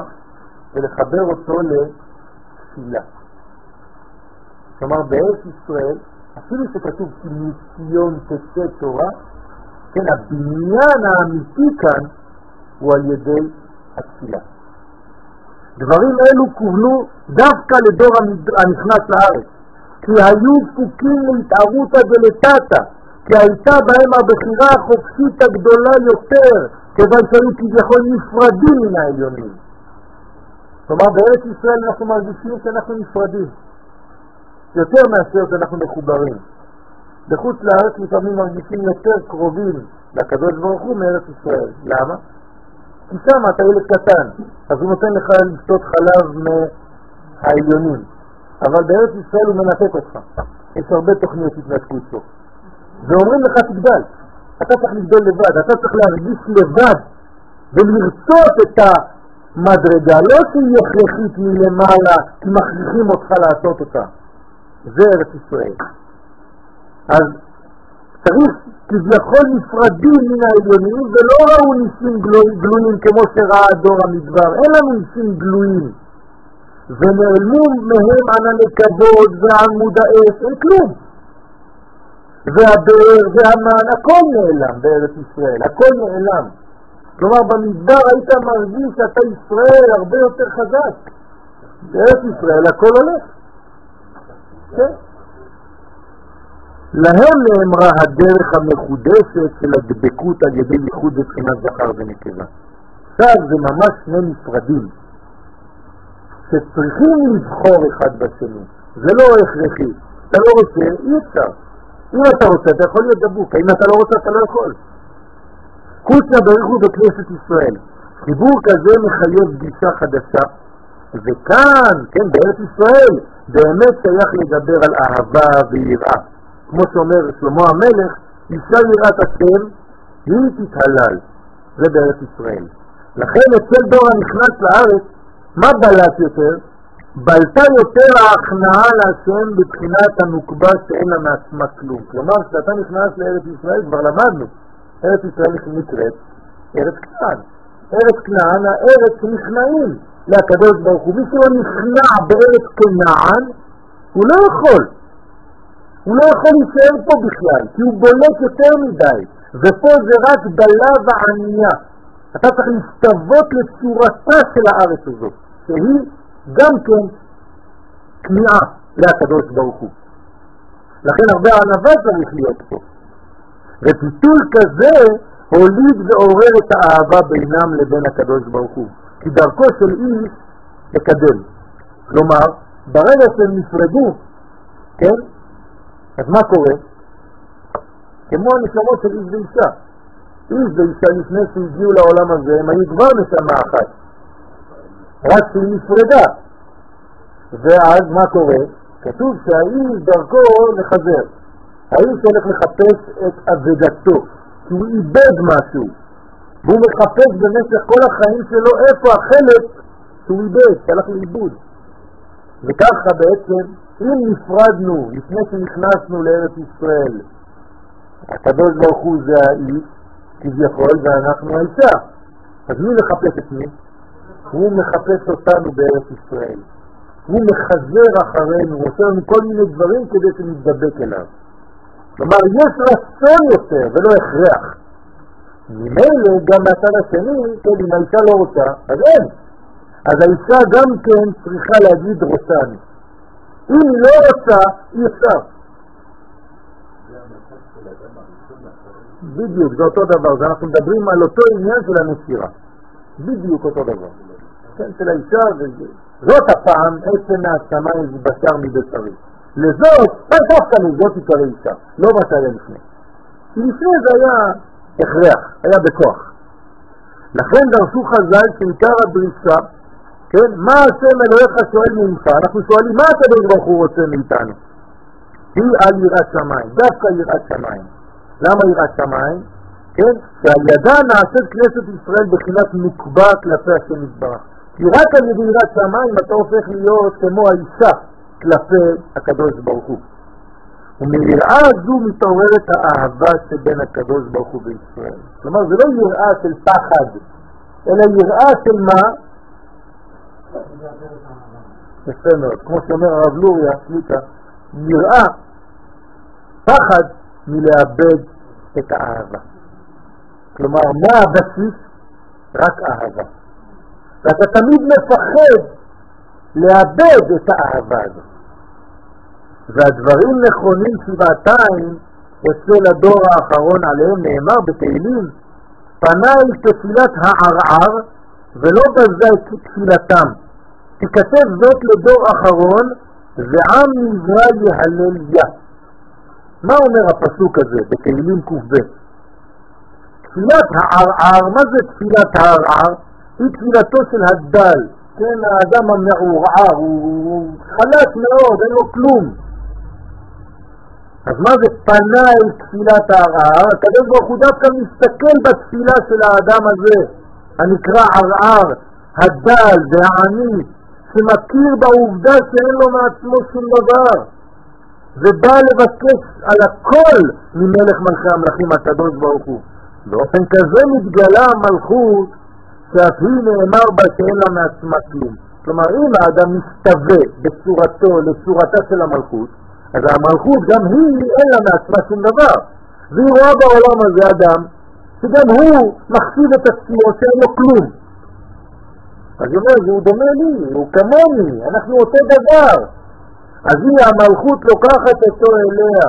ולחבר אותו לתפילה. כלומר, בארץ ישראל אפילו שכתוב כי מציון תצא תורה, כן, הבניין האמיתי כאן הוא על ידי התפילה. דברים אלו כוונו דווקא לדור הנכנס לארץ, כי היו זקוקים להתערותא דלתתא, כי הייתה בהם הבחירה החופשית הגדולה יותר, כיוון שהיו כביכול נפרדים מן העליונים. כלומר, בארץ ישראל אנחנו מרגישים שאנחנו נפרדים, יותר מאשר שאנחנו מחוברים. בחוץ לארץ לפעמים מרגישים יותר קרובים לקדוש ברוך הוא מארץ ישראל. למה? כי שם אתה ילד קטן, אז הוא נותן לך לשתות חלב מהעליונים. אבל בארץ ישראל הוא מנתק אותך. יש הרבה תוכניות התנתקות פה. ואומרים לך תגדל. אתה צריך לגדול לבד, אתה צריך להרגיש לבד ולרצות את המדרגה, לא שהיא הכרחית מלמעלה, כי מכריחים אותך לעשות אותה. זה ארץ ישראל. אז צריך כביכול נפרדים מן העליונים, ולא ראו ניסים גלויים כמו שראה דור המדבר. אין לנו ניסים גלויים. ונעלמו מהם ענני כבוד ועמוד האש, אין כלום. והבאר והמן, הכל נעלם בארץ ישראל, הכל נעלם. כלומר, במדבר היית מרגיש שאתה ישראל הרבה יותר חזק. בארץ ישראל הכל הולך. כן? להם נאמרה הדרך המחודשת של הדבקות על ידי ייחוד בבחינת זכר ונקבה. עכשיו זה ממש שני נפרדים שצריכים לבחור אחד בשני. זה לא הכרחי. אתה לא רוצה, אי אפשר. אם אתה רוצה, אתה יכול להיות דבוק. אם אתה לא רוצה, אתה לא יכול. קודשא בריך הוא בכנסת ישראל. חיבור כזה מחייב גישה חדשה. וכאן, כן, בארץ ישראל, באמת שייך לדבר על אהבה ויראה. כמו שאומר שלמה המלך, אישה יראת השם, היא תתהלל. זה בארץ ישראל. לכן אצל דור הנכנס לארץ, מה בלט יותר? בלטה יותר ההכנעה להשם בבחינת הנוקבה שאין לה מעצמה כלום. כלומר, כשאתה נכנס לארץ ישראל, כבר למדנו, ארץ ישראל נקראת ארץ כנען. ארץ כנען, הארץ שנכנעים לקדוש ברוך הוא. מי שלא נכנע בארץ כנען, הוא לא יכול. הוא לא יכול להישאר פה בכלל, כי הוא בולט יותר מדי. ופה זה רק דלה וענייה. אתה צריך להסתוות לצורתה של הארץ הזאת, שהיא גם כן כניעה לקדוש ברוך הוא. לכן הרבה ענווה צריך להיות פה. ופיתול כזה הוליד ועורר את האהבה בינם לבין הקדוש ברוך הוא. כי דרכו של איש לקדם. כלומר, ברגע שהם נפרדו, כן? אז מה קורה? כמו הנשמות של איש ואישה. איש ואישה לפני שהגיעו לעולם הזה, הם היו כבר נשמה אחת. רק שהיא נפרדה. ואז מה קורה? כתוב שהאיש דרכו לחזר. האיש הולך לחפש את עבדתו, כי הוא איבד משהו. והוא מחפש במשך כל החיים שלו איפה החלק שהוא איבד, שהלך לאיבוד. וככה בעצם, אם נפרדנו לפני שנכנסנו לארץ ישראל, הקדוש ברוך הוא זה האיש, כביכול, ואנחנו האישה. אז מי מחפש את מי? הוא מחפש אותנו בארץ ישראל. הוא מחזר אחרינו, הוא עושה לנו כל מיני דברים כדי שנתדבק אליו. כלומר, יש רצון יותר ולא הכרח. ממילא גם מהצד השני, כן, אם האישה לא רוצה, אז אין. אז האישה גם כן צריכה להגיד רוצני. אם היא לא רוצה, אי אפשר. בדיוק, זה אותו דבר. אנחנו מדברים על אותו עניין של הנסירה. בדיוק אותו דבר. כן, של האישה, זאת הפעם עצם מהשמיים זה בשר מבשרי. לזאת, דווקא לזאת עיקר האישה, לא מה שהיה לפני. כי לפני זה היה הכרח, היה בכוח. לכן דרשו חז"ל שעיקר הדרישה, כן, מה השם אלוהיך שואל ממך? אנחנו שואלים, מה הקדוש ברוך הוא רוצה מאיתנו? היא על יראת שמיים, דווקא יראת שמיים. למה יראת שמיים? כן, שעל ידה נעשית כנסת ישראל בחינת נוקבה כלפי השם יתברך. כי רק על ידי יראת שמיים אתה הופך להיות כמו האישה כלפי הקדוש ברוך הוא. ומיראה זו מתעוררת האהבה שבין הקדוש ברוך הוא בישראל. כלומר, זה לא יראה של פחד, אלא יראה של מה? יפה מאוד. כמו שאומר הרב לוריה, סליקה, יראה פחד מלאבד את האהבה. כלומר, מה הבסיס? רק אהבה. ואתה תמיד מפחד לאבד את האהבה הזאת. והדברים נכונים שבעתיים אצל הדור האחרון עליהם נאמר בתהילים, פנה אל תפילת הערער ולא בזה את תפילתם. תכתב זאת לדור אחרון ועם נברא יהלל יה. מה אומר הפסוק הזה בתהילים ק"ב? תפילת הערער, מה זה תפילת הערער? היא תפילתו של הדל, כן, האדם המעורער, הוא חלש מאוד, אין לו כלום. אז מה זה פנה אל תפילת הערער? הקדוש ברוך הוא דווקא מסתכל בתפילה של האדם הזה, הנקרא ערער, הדל והעני, שמכיר בעובדה שאין לו מעצמו שום דבר, ובא לבקש על הכל ממלך מלכי המלכים הקדוש ברוך הוא. באופן כזה מתגלה המלכות שאף היא נאמר בה שאין לה מעצמה כלום. כלומר, אם האדם מסתווה בצורתו לצורתה של המלכות, אז המלכות גם היא אין לה מעצמה שום דבר. והיא רואה בעולם הזה אדם שגם הוא מחשיב את עצמו שאין לו כלום. אז היא אומרת, הוא דומה לי, הוא כמוני, אנחנו אותו דבר. אז היא המלכות לוקחת אותו אליה.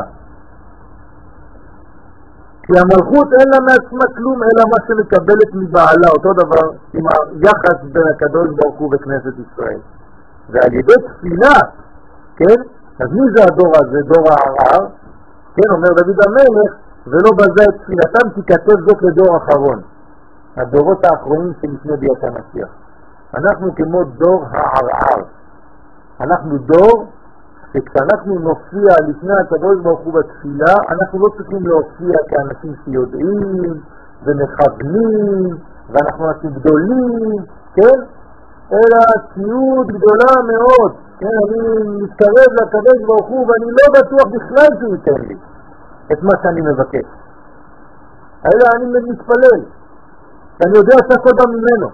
כי המלכות אין לה מעצמה כלום, אלא מה שמקבלת מבעלה, אותו דבר עם היחס בין הקדוש ברוך הוא וכנסת ישראל. ועל ידי תפילה, כן? אז מי זה הדור הזה? דור הערער, כן, אומר דוד המלך, ולא בזה את תפילתם תכתב זאת לדור אחרון. הדורות האחרונים שלפני ביאת המשיח. אנחנו כמו דור הערער. אנחנו דור שכשאנחנו נופיע לפני הקדוש ברוך הוא בתפילה, אנחנו לא צריכים להופיע כאנשים שיודעים ומכוונים, ואנחנו אנשים גדולים, כן? אלא ציוד גדולה מאוד. כן, אני מתקרב לקדוש ברוך הוא ואני לא בטוח בכלל שהוא ייתן לי את מה שאני מבקש. אלא אני מתפלל, ואני יודע שהכל בא ממנו.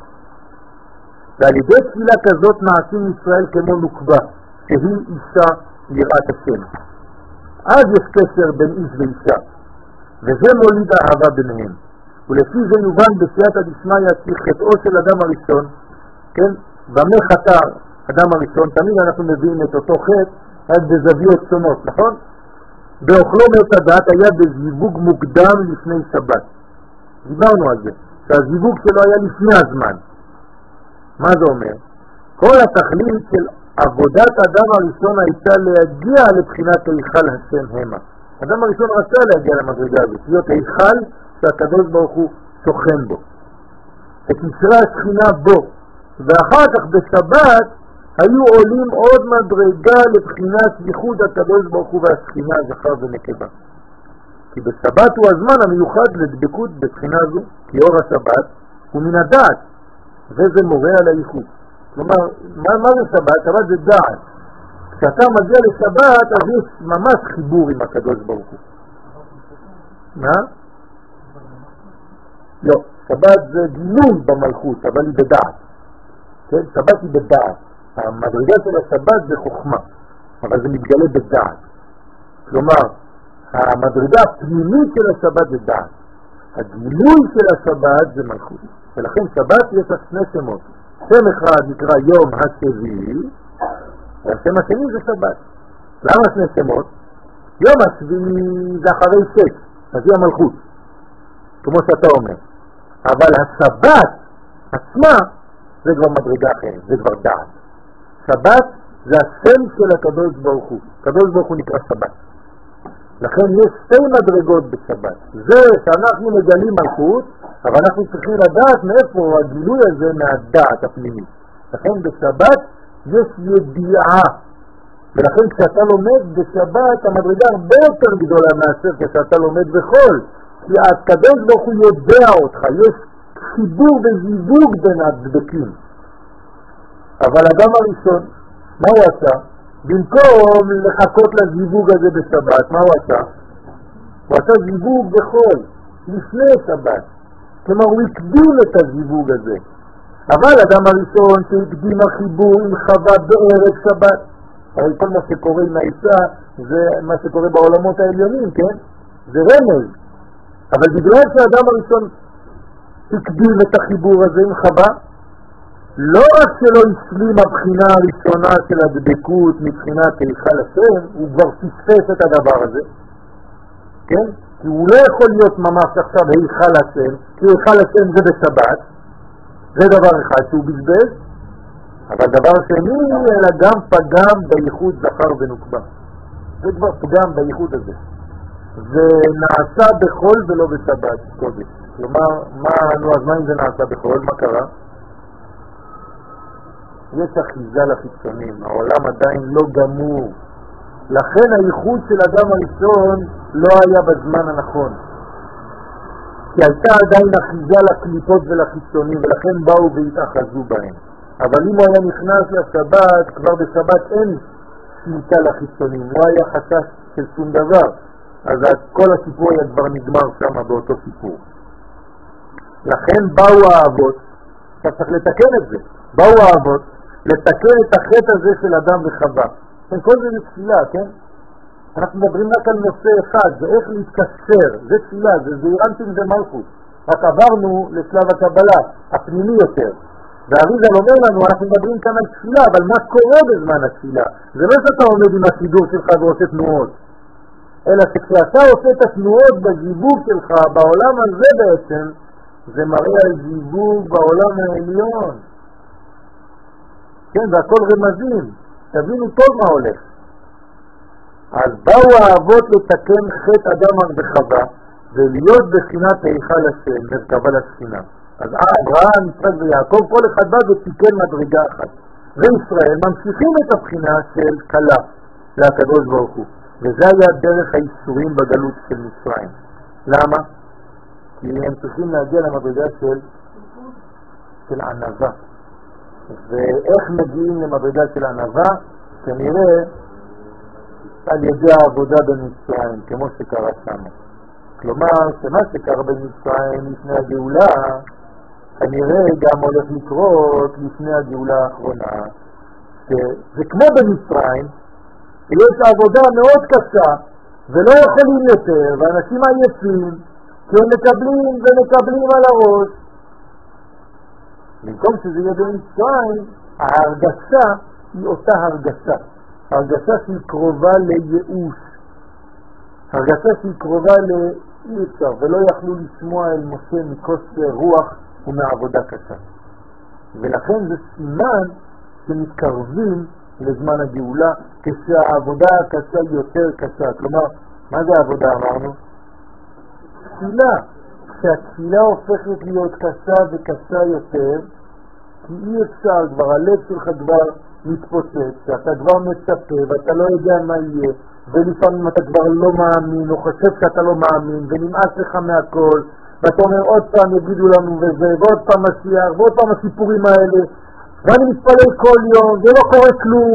ועל ידי תפילה כזאת נעשים ישראל כמו נוקבה, שהיא אישה יראת השם. אז יש קשר בין איש ואישה, וזה מוליד האהבה ביניהם. ולפי זה יובן בסייעתא דשמיא כי חטאו של אדם הראשון, כן, במה חטא אדם הראשון, תמיד אנחנו מביאים את אותו חטא רק בזוויות שונות, נכון? באוכלו מעץ הדת היה בזיווג מוקדם לפני שבת. דיברנו על זה, שהזיווג שלו היה לפני הזמן. מה זה אומר? כל התכלית של עבודת האדם הראשון הייתה להגיע לבחינת היכל השם המה. האדם הראשון רצה להגיע למדרגה הזאת, להיות היכל שהקדוש ברוך הוא שוכן בו. שתשרה השכינה בו. ואחר כך בשבת היו עולים עוד מדרגה לבחינת ייחוד הקדוש ברוך הוא והשכינה זכר ונקבה. כי בשבת הוא הזמן המיוחד לדבקות בבחינה זו, כי אור השבת הוא מן הדעת, וזה מורה על הייחוד. כלומר, מה זה שבת? שבת זה דעת. כשאתה מגיע לשבת, אז יש ממש חיבור עם הקדוש ברוך הוא. מה? לא, שבת זה גילוי במלכות, אבל היא בדעת. כן? שבת היא בדעת. המדרגה של השבת זה חוכמה, אבל זה מתגלה בדעת. כלומר, המדרגה הפנימית של השבת זה דעת. הגילוי של השבת זה מלכות. ולכן שבת יש שני שמות. שם אחד נקרא יום השביעי, והשם השני זה שבת. למה שני שמות? יום השביעי זה אחרי שש, אז היא המלכות, כמו שאתה אומר. אבל השבת עצמה זה כבר מדרגה אחרת, זה כבר דעת. שבת זה השם של הקדוש ברוך הוא. הקדוש ברוך הוא נקרא שבת. לכן יש שתי מדרגות בשבת. זה שאנחנו מגלים מלכות, אבל אנחנו צריכים לדעת מאיפה הגילוי הזה מהדעת הפנימית. לכן בשבת יש ידיעה. ולכן כשאתה לומד בשבת המדרגה הרבה יותר גדולה מאשר כשאתה לומד בחול. כי הקדוש ברוך הוא יודע אותך. יש חיבור וזיווג בין הדבקים. אבל אדם הראשון, מה הוא עשה? במקום לחכות לזיווג הזה בשבת, מה הוא עשה? הוא עשה זיווג בחול, לפני שבת. כלומר, הוא הקדים את הזיווג הזה. אבל אדם הראשון שהקדים החיבור עם חווה בערב שבת, הרי כל מה שקורה עם האישה זה מה שקורה בעולמות העליונים, כן? זה רמז. אבל בגלל שהאדם הראשון הקדים את החיבור הזה עם חווה, לא רק שלא השלים הבחינה הראשונה של הדבקות מבחינת היכל השם, הוא כבר פספס את הדבר הזה, כן? כי הוא לא יכול להיות ממש עכשיו היכל השם, כי היכל השם זה בשבת, זה דבר אחד שהוא בזבז, אבל דבר שני, אלא גם פגם בייחוד זכר ונוקבה. זה כבר פגם בייחוד הזה. זה נעשה בחול ולא בשבת קודש. כלומר, אז מה אם זה נעשה בחול? מה קרה? יש אחיזה לחיצונים, העולם עדיין לא גמור. לכן הייחוד של אדם הראשון לא היה בזמן הנכון. כי הייתה עדיין אחיזה לקליפות ולחיצונים, ולכן באו והתאחזו בהם. אבל אם הוא היה נכנס לשבת, כבר בשבת אין שליטה לחיצונים, לא היה חשש של שום דבר. אז כל הסיפור היה כבר נגמר שם באותו סיפור. לכן באו האבות, אתה צריך לתקן את זה, באו האבות לתקן את החטא הזה של אדם וחווה. כל זה תפילה, כן? אנחנו מדברים רק על נושא אחד, זה איך להתקשר, זה תפילה, זה זעירנטים ומלכות. רק עברנו לשלב הקבלה, הפנימי יותר. והאריז"ל אומר לנו, אנחנו מדברים כאן על תפילה, אבל מה קורה בזמן התפילה? זה לא שאתה עומד עם הסידור שלך ועושה תנועות, אלא שכשאתה עושה את התנועות בזיווג שלך, בעולם הזה בעצם, זה מראה על זיווג בעולם העליון. כן, זה הכל רמזים, תבינו טוב מה הולך. אז באו האבות לתקן חטא אדם וחווה, ולהיות בחינת היכל השם, מרכבה לשכינה. אז אברהם, יצחק ויעקב, כל אחד בא ותיקן מדרגה אחת. וישראל ממשיכים את הבחינה של כלה לקדוש ברוך הוא. וזה היה דרך האיסורים בגלות של מצרים. למה? כי הם צריכים להגיע למדרגה של ענווה. ואיך מגיעים למדרגה של ענווה? כנראה על ידי העבודה במצרים, כמו שקרה שם. כלומר, שמה שקרה במצרים לפני הגאולה, כנראה גם הולך לקרות לפני הגאולה האחרונה. זה כמו במצרים, יש עבודה מאוד קשה, ולא יכולים יותר, ואנשים עייפים, כי הם מקבלים ומקבלים על הראש. במקום שזה יהיה במצרים, ההרגשה היא אותה הרגשה. הרגשה שהיא קרובה לייאוש. הרגשה שהיא קרובה לאי אפשר, ולא יכלו לשמוע אל משה מכושר רוח ומעבודה קשה. ולכן זה סימן שמתקרבים לזמן הגאולה, כשהעבודה הקשה היא יותר קשה. כלומר, מה זה העבודה אמרנו? תפילה. כשהתפילה הופכת להיות קשה וקשה יותר, כי אי אפשר כבר, הלב שלך כבר מתפוצץ, שאתה כבר מצפה ואתה לא יודע מה יהיה, ולפעמים אתה כבר לא מאמין או חושב שאתה לא מאמין ונמאס לך מהכל, ואתה אומר עוד פעם יגידו לנו וזה, ועוד פעם משיח, ועוד פעם הסיפורים האלה, ואני מתפלל כל יום ולא קורה כלום,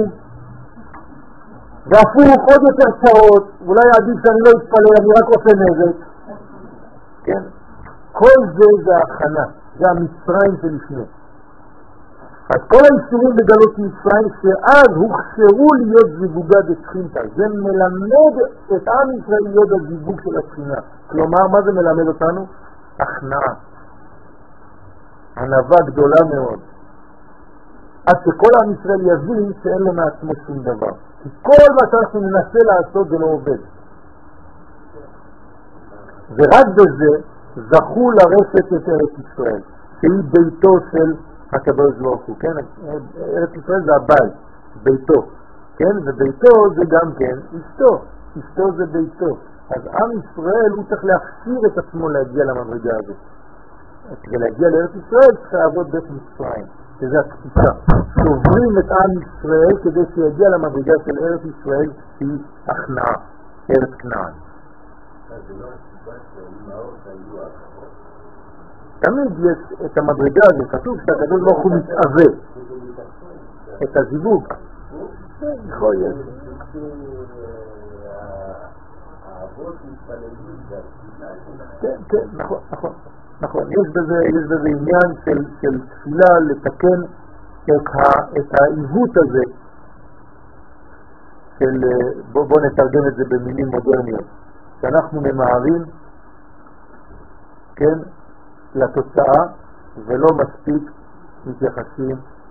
והפוך עוד יותר שעות, אולי עדיף שאני לא אתפלל, אני רק עושה נזק. כן? כל זה ההכנה, זה המצרים שלפני. אז כל האיסורים בגלות מצרים שאז הוכשרו להיות זיווגה דשכינתא, זה מלמד את עם ישראל להיות הזיווג של השכינה. כלומר, מה זה מלמד אותנו? הכנעה, ענווה גדולה מאוד, עד שכל עם ישראל יבין שאין לו מעצמו שום דבר, כי כל מה שאנחנו ננסה לעשות זה לא עובד. ורק בזה זכו לרשת את ארץ ישראל, שהיא ביתו של הקדוש ברוך הוא, כן? ארץ ישראל זה הבית, ביתו, כן? וביתו זה גם כן אשתו, אשתו זה ביתו. אז עם ישראל הוא צריך להכשיר את עצמו להגיע למדרגה הזאת. כדי להגיע לארץ ישראל צריך לעבוד בית מצרים, שזה התפיסה. שוברים את עם ישראל כדי שיגיע למדרגה של ארץ ישראל שהיא הכנעה, ארץ כנען. תמיד יש את המדרגה הזו, כתוב שהקדוש ברוך הוא מתאווה את הזיווג. יכול להיות. כן, נכון. יש בזה עניין של תפילה לתקן את העיוות הזה של, בוא נתרגם את זה במילים מודרניות, שאנחנו ממהרים, כן, לתוצאה ולא מספיק מתייחסים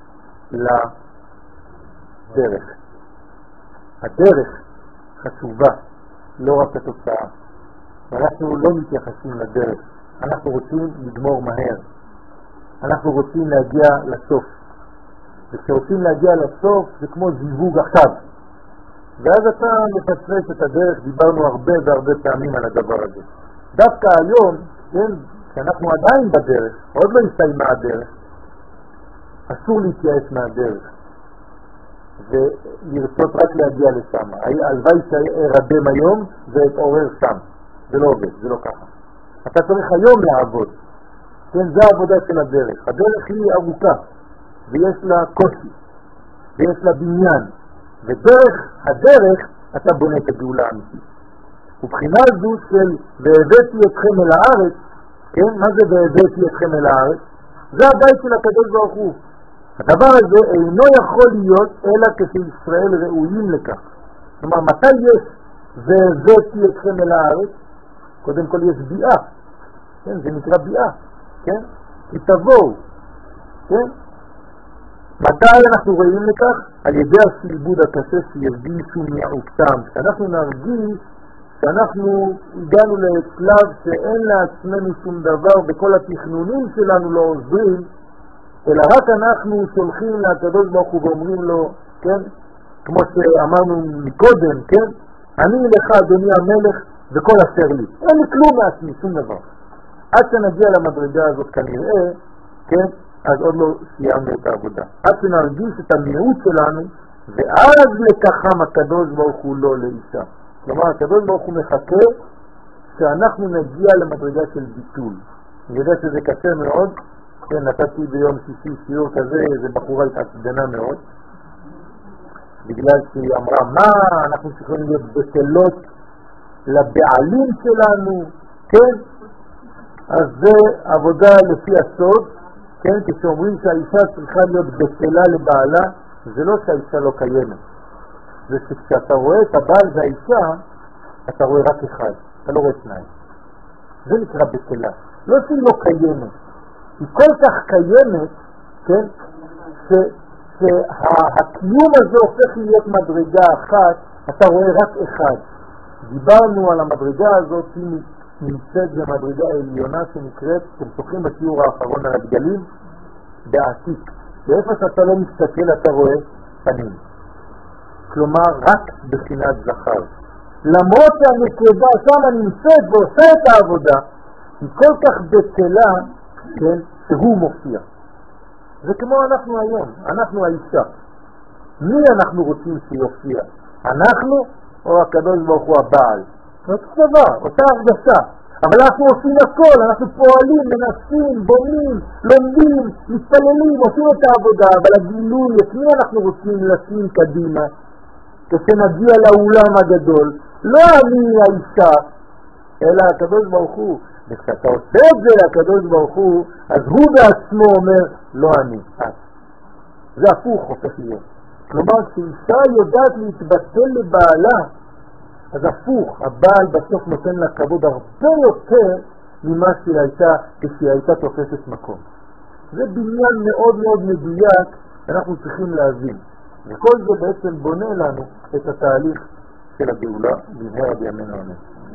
לדרך. הדרך חשובה, לא רק התוצאה. ואנחנו לא מתייחסים לדרך, אנחנו רוצים לגמור מהר, אנחנו רוצים להגיע לסוף. וכשרוצים להגיע לסוף זה כמו זיווג עכשיו, ואז אתה מפספס את הדרך. דיברנו הרבה והרבה פעמים על הדבר הזה. דווקא היום, כן, כשאנחנו עדיין בדרך, עוד לא הסתיימה הדרך, אסור להתייאש מהדרך ולרצות רק להגיע לשם. הלוואי שהרדם היום והתעורר שם. זה לא עובד, זה לא ככה. אתה צריך היום לעבוד. כן, זה העבודה של הדרך. הדרך היא ארוכה ויש לה קושי ויש לה בניין, ודרך הדרך אתה בונה את הגאולה האמיתית. ובחינה זו של והבאתי אתכם אל הארץ, כן, מה זה והבאתי אתכם אל הארץ? זה הבית של הקדוש ברוך הוא. הדבר הזה אינו יכול להיות אלא כשישראל ראויים לכך. כלומר, מתי יש והבאתי אתכם אל הארץ? קודם כל יש ביאה, כן, זה נקרא ביאה, כן, כי תבואו, כן. מתי אנחנו רואים לכך? על ידי הסלבוד הקשה שירגישו מעוקתם. כשאנחנו נרגיש שאנחנו הגענו לשלב שאין לעצמנו שום דבר, בכל התכנונים שלנו לא עוזרים, אלא רק אנחנו שולחים לקדוש ברוך הוא ואומרים לו, כן, כמו שאמרנו מקודם, כן, אני לך אדוני המלך וכל אשר לי, אין לי כלום מעצמי, שום דבר. עד שנגיע למדרגה הזאת כנראה, כן, אז עוד לא סיימנו את העבודה. עד שנרגיש את המיעוט שלנו, ואז לקחם הקדוש ברוך הוא לא לאישה. כלומר, הקדוש ברוך הוא מחכה שאנחנו נגיע למדרגה של ביטול. אני יודע שזה קשה מאוד, כן, נתתי ביום שישי שיעור כזה, איזו בחורה התעצבנה מאוד, בגלל שהיא אמרה, מה, אנחנו צריכים להיות בטלות לבעלים שלנו, כן? אז זה עבודה לפי הסוד, כן? כשאומרים שהאישה צריכה להיות בטלה לבעלה, זה לא שהאישה לא קיימת. זה שכשאתה רואה את הבעל והאישה, אתה רואה רק אחד, אתה לא רואה שניים. זה נקרא בטלה. לא שהיא לא קיימת, היא כל כך קיימת, כן? שהקיום הזה הופך להיות מדרגה אחת, אתה רואה רק אחד. דיברנו על המדרגה הזאת, היא נמצאת במדרגה העליונה שנקראת, אתם זוכרים בשיעור האחרון על הגדלים, בעתיק. ואיפה שאתה לא מסתכל אתה רואה פנים. כלומר, רק בחינת זכר. למרות שהנקבה שם נמצאת ועושה את העבודה, היא כל כך בטלה, כן, שהוא מופיע. זה כמו אנחנו היום, אנחנו האישה. מי אנחנו רוצים שיופיע? אנחנו או הקדוש ברוך הוא הבעל? אותו דבר, אותה הרגשה. אבל אנחנו עושים הכל, אנחנו פועלים, מנסים, בונים, לומדים, מתפללים, עושים את העבודה, אבל הגילוי, את מי אנחנו רוצים לשים קדימה? כשנגיע לאולם הגדול, לא אני האישה, אלא הקדוש ברוך הוא. וכשאתה עושה את זה הקדוש ברוך הוא, אז הוא בעצמו אומר, לא אני, את. זה הפוך הופך להיות. כלומר, כשאישה יודעת להתבטל לבעלה, אז הפוך, הבעל בסוף נותן לה כבוד הרבה יותר ממה שהיא הייתה כשהיא הייתה תופסת מקום. זה בניין מאוד מאוד מדויק, אנחנו צריכים להבין. וכל זה בעצם בונה לנו את התהליך של הגאולה במהרה בימינו אמן.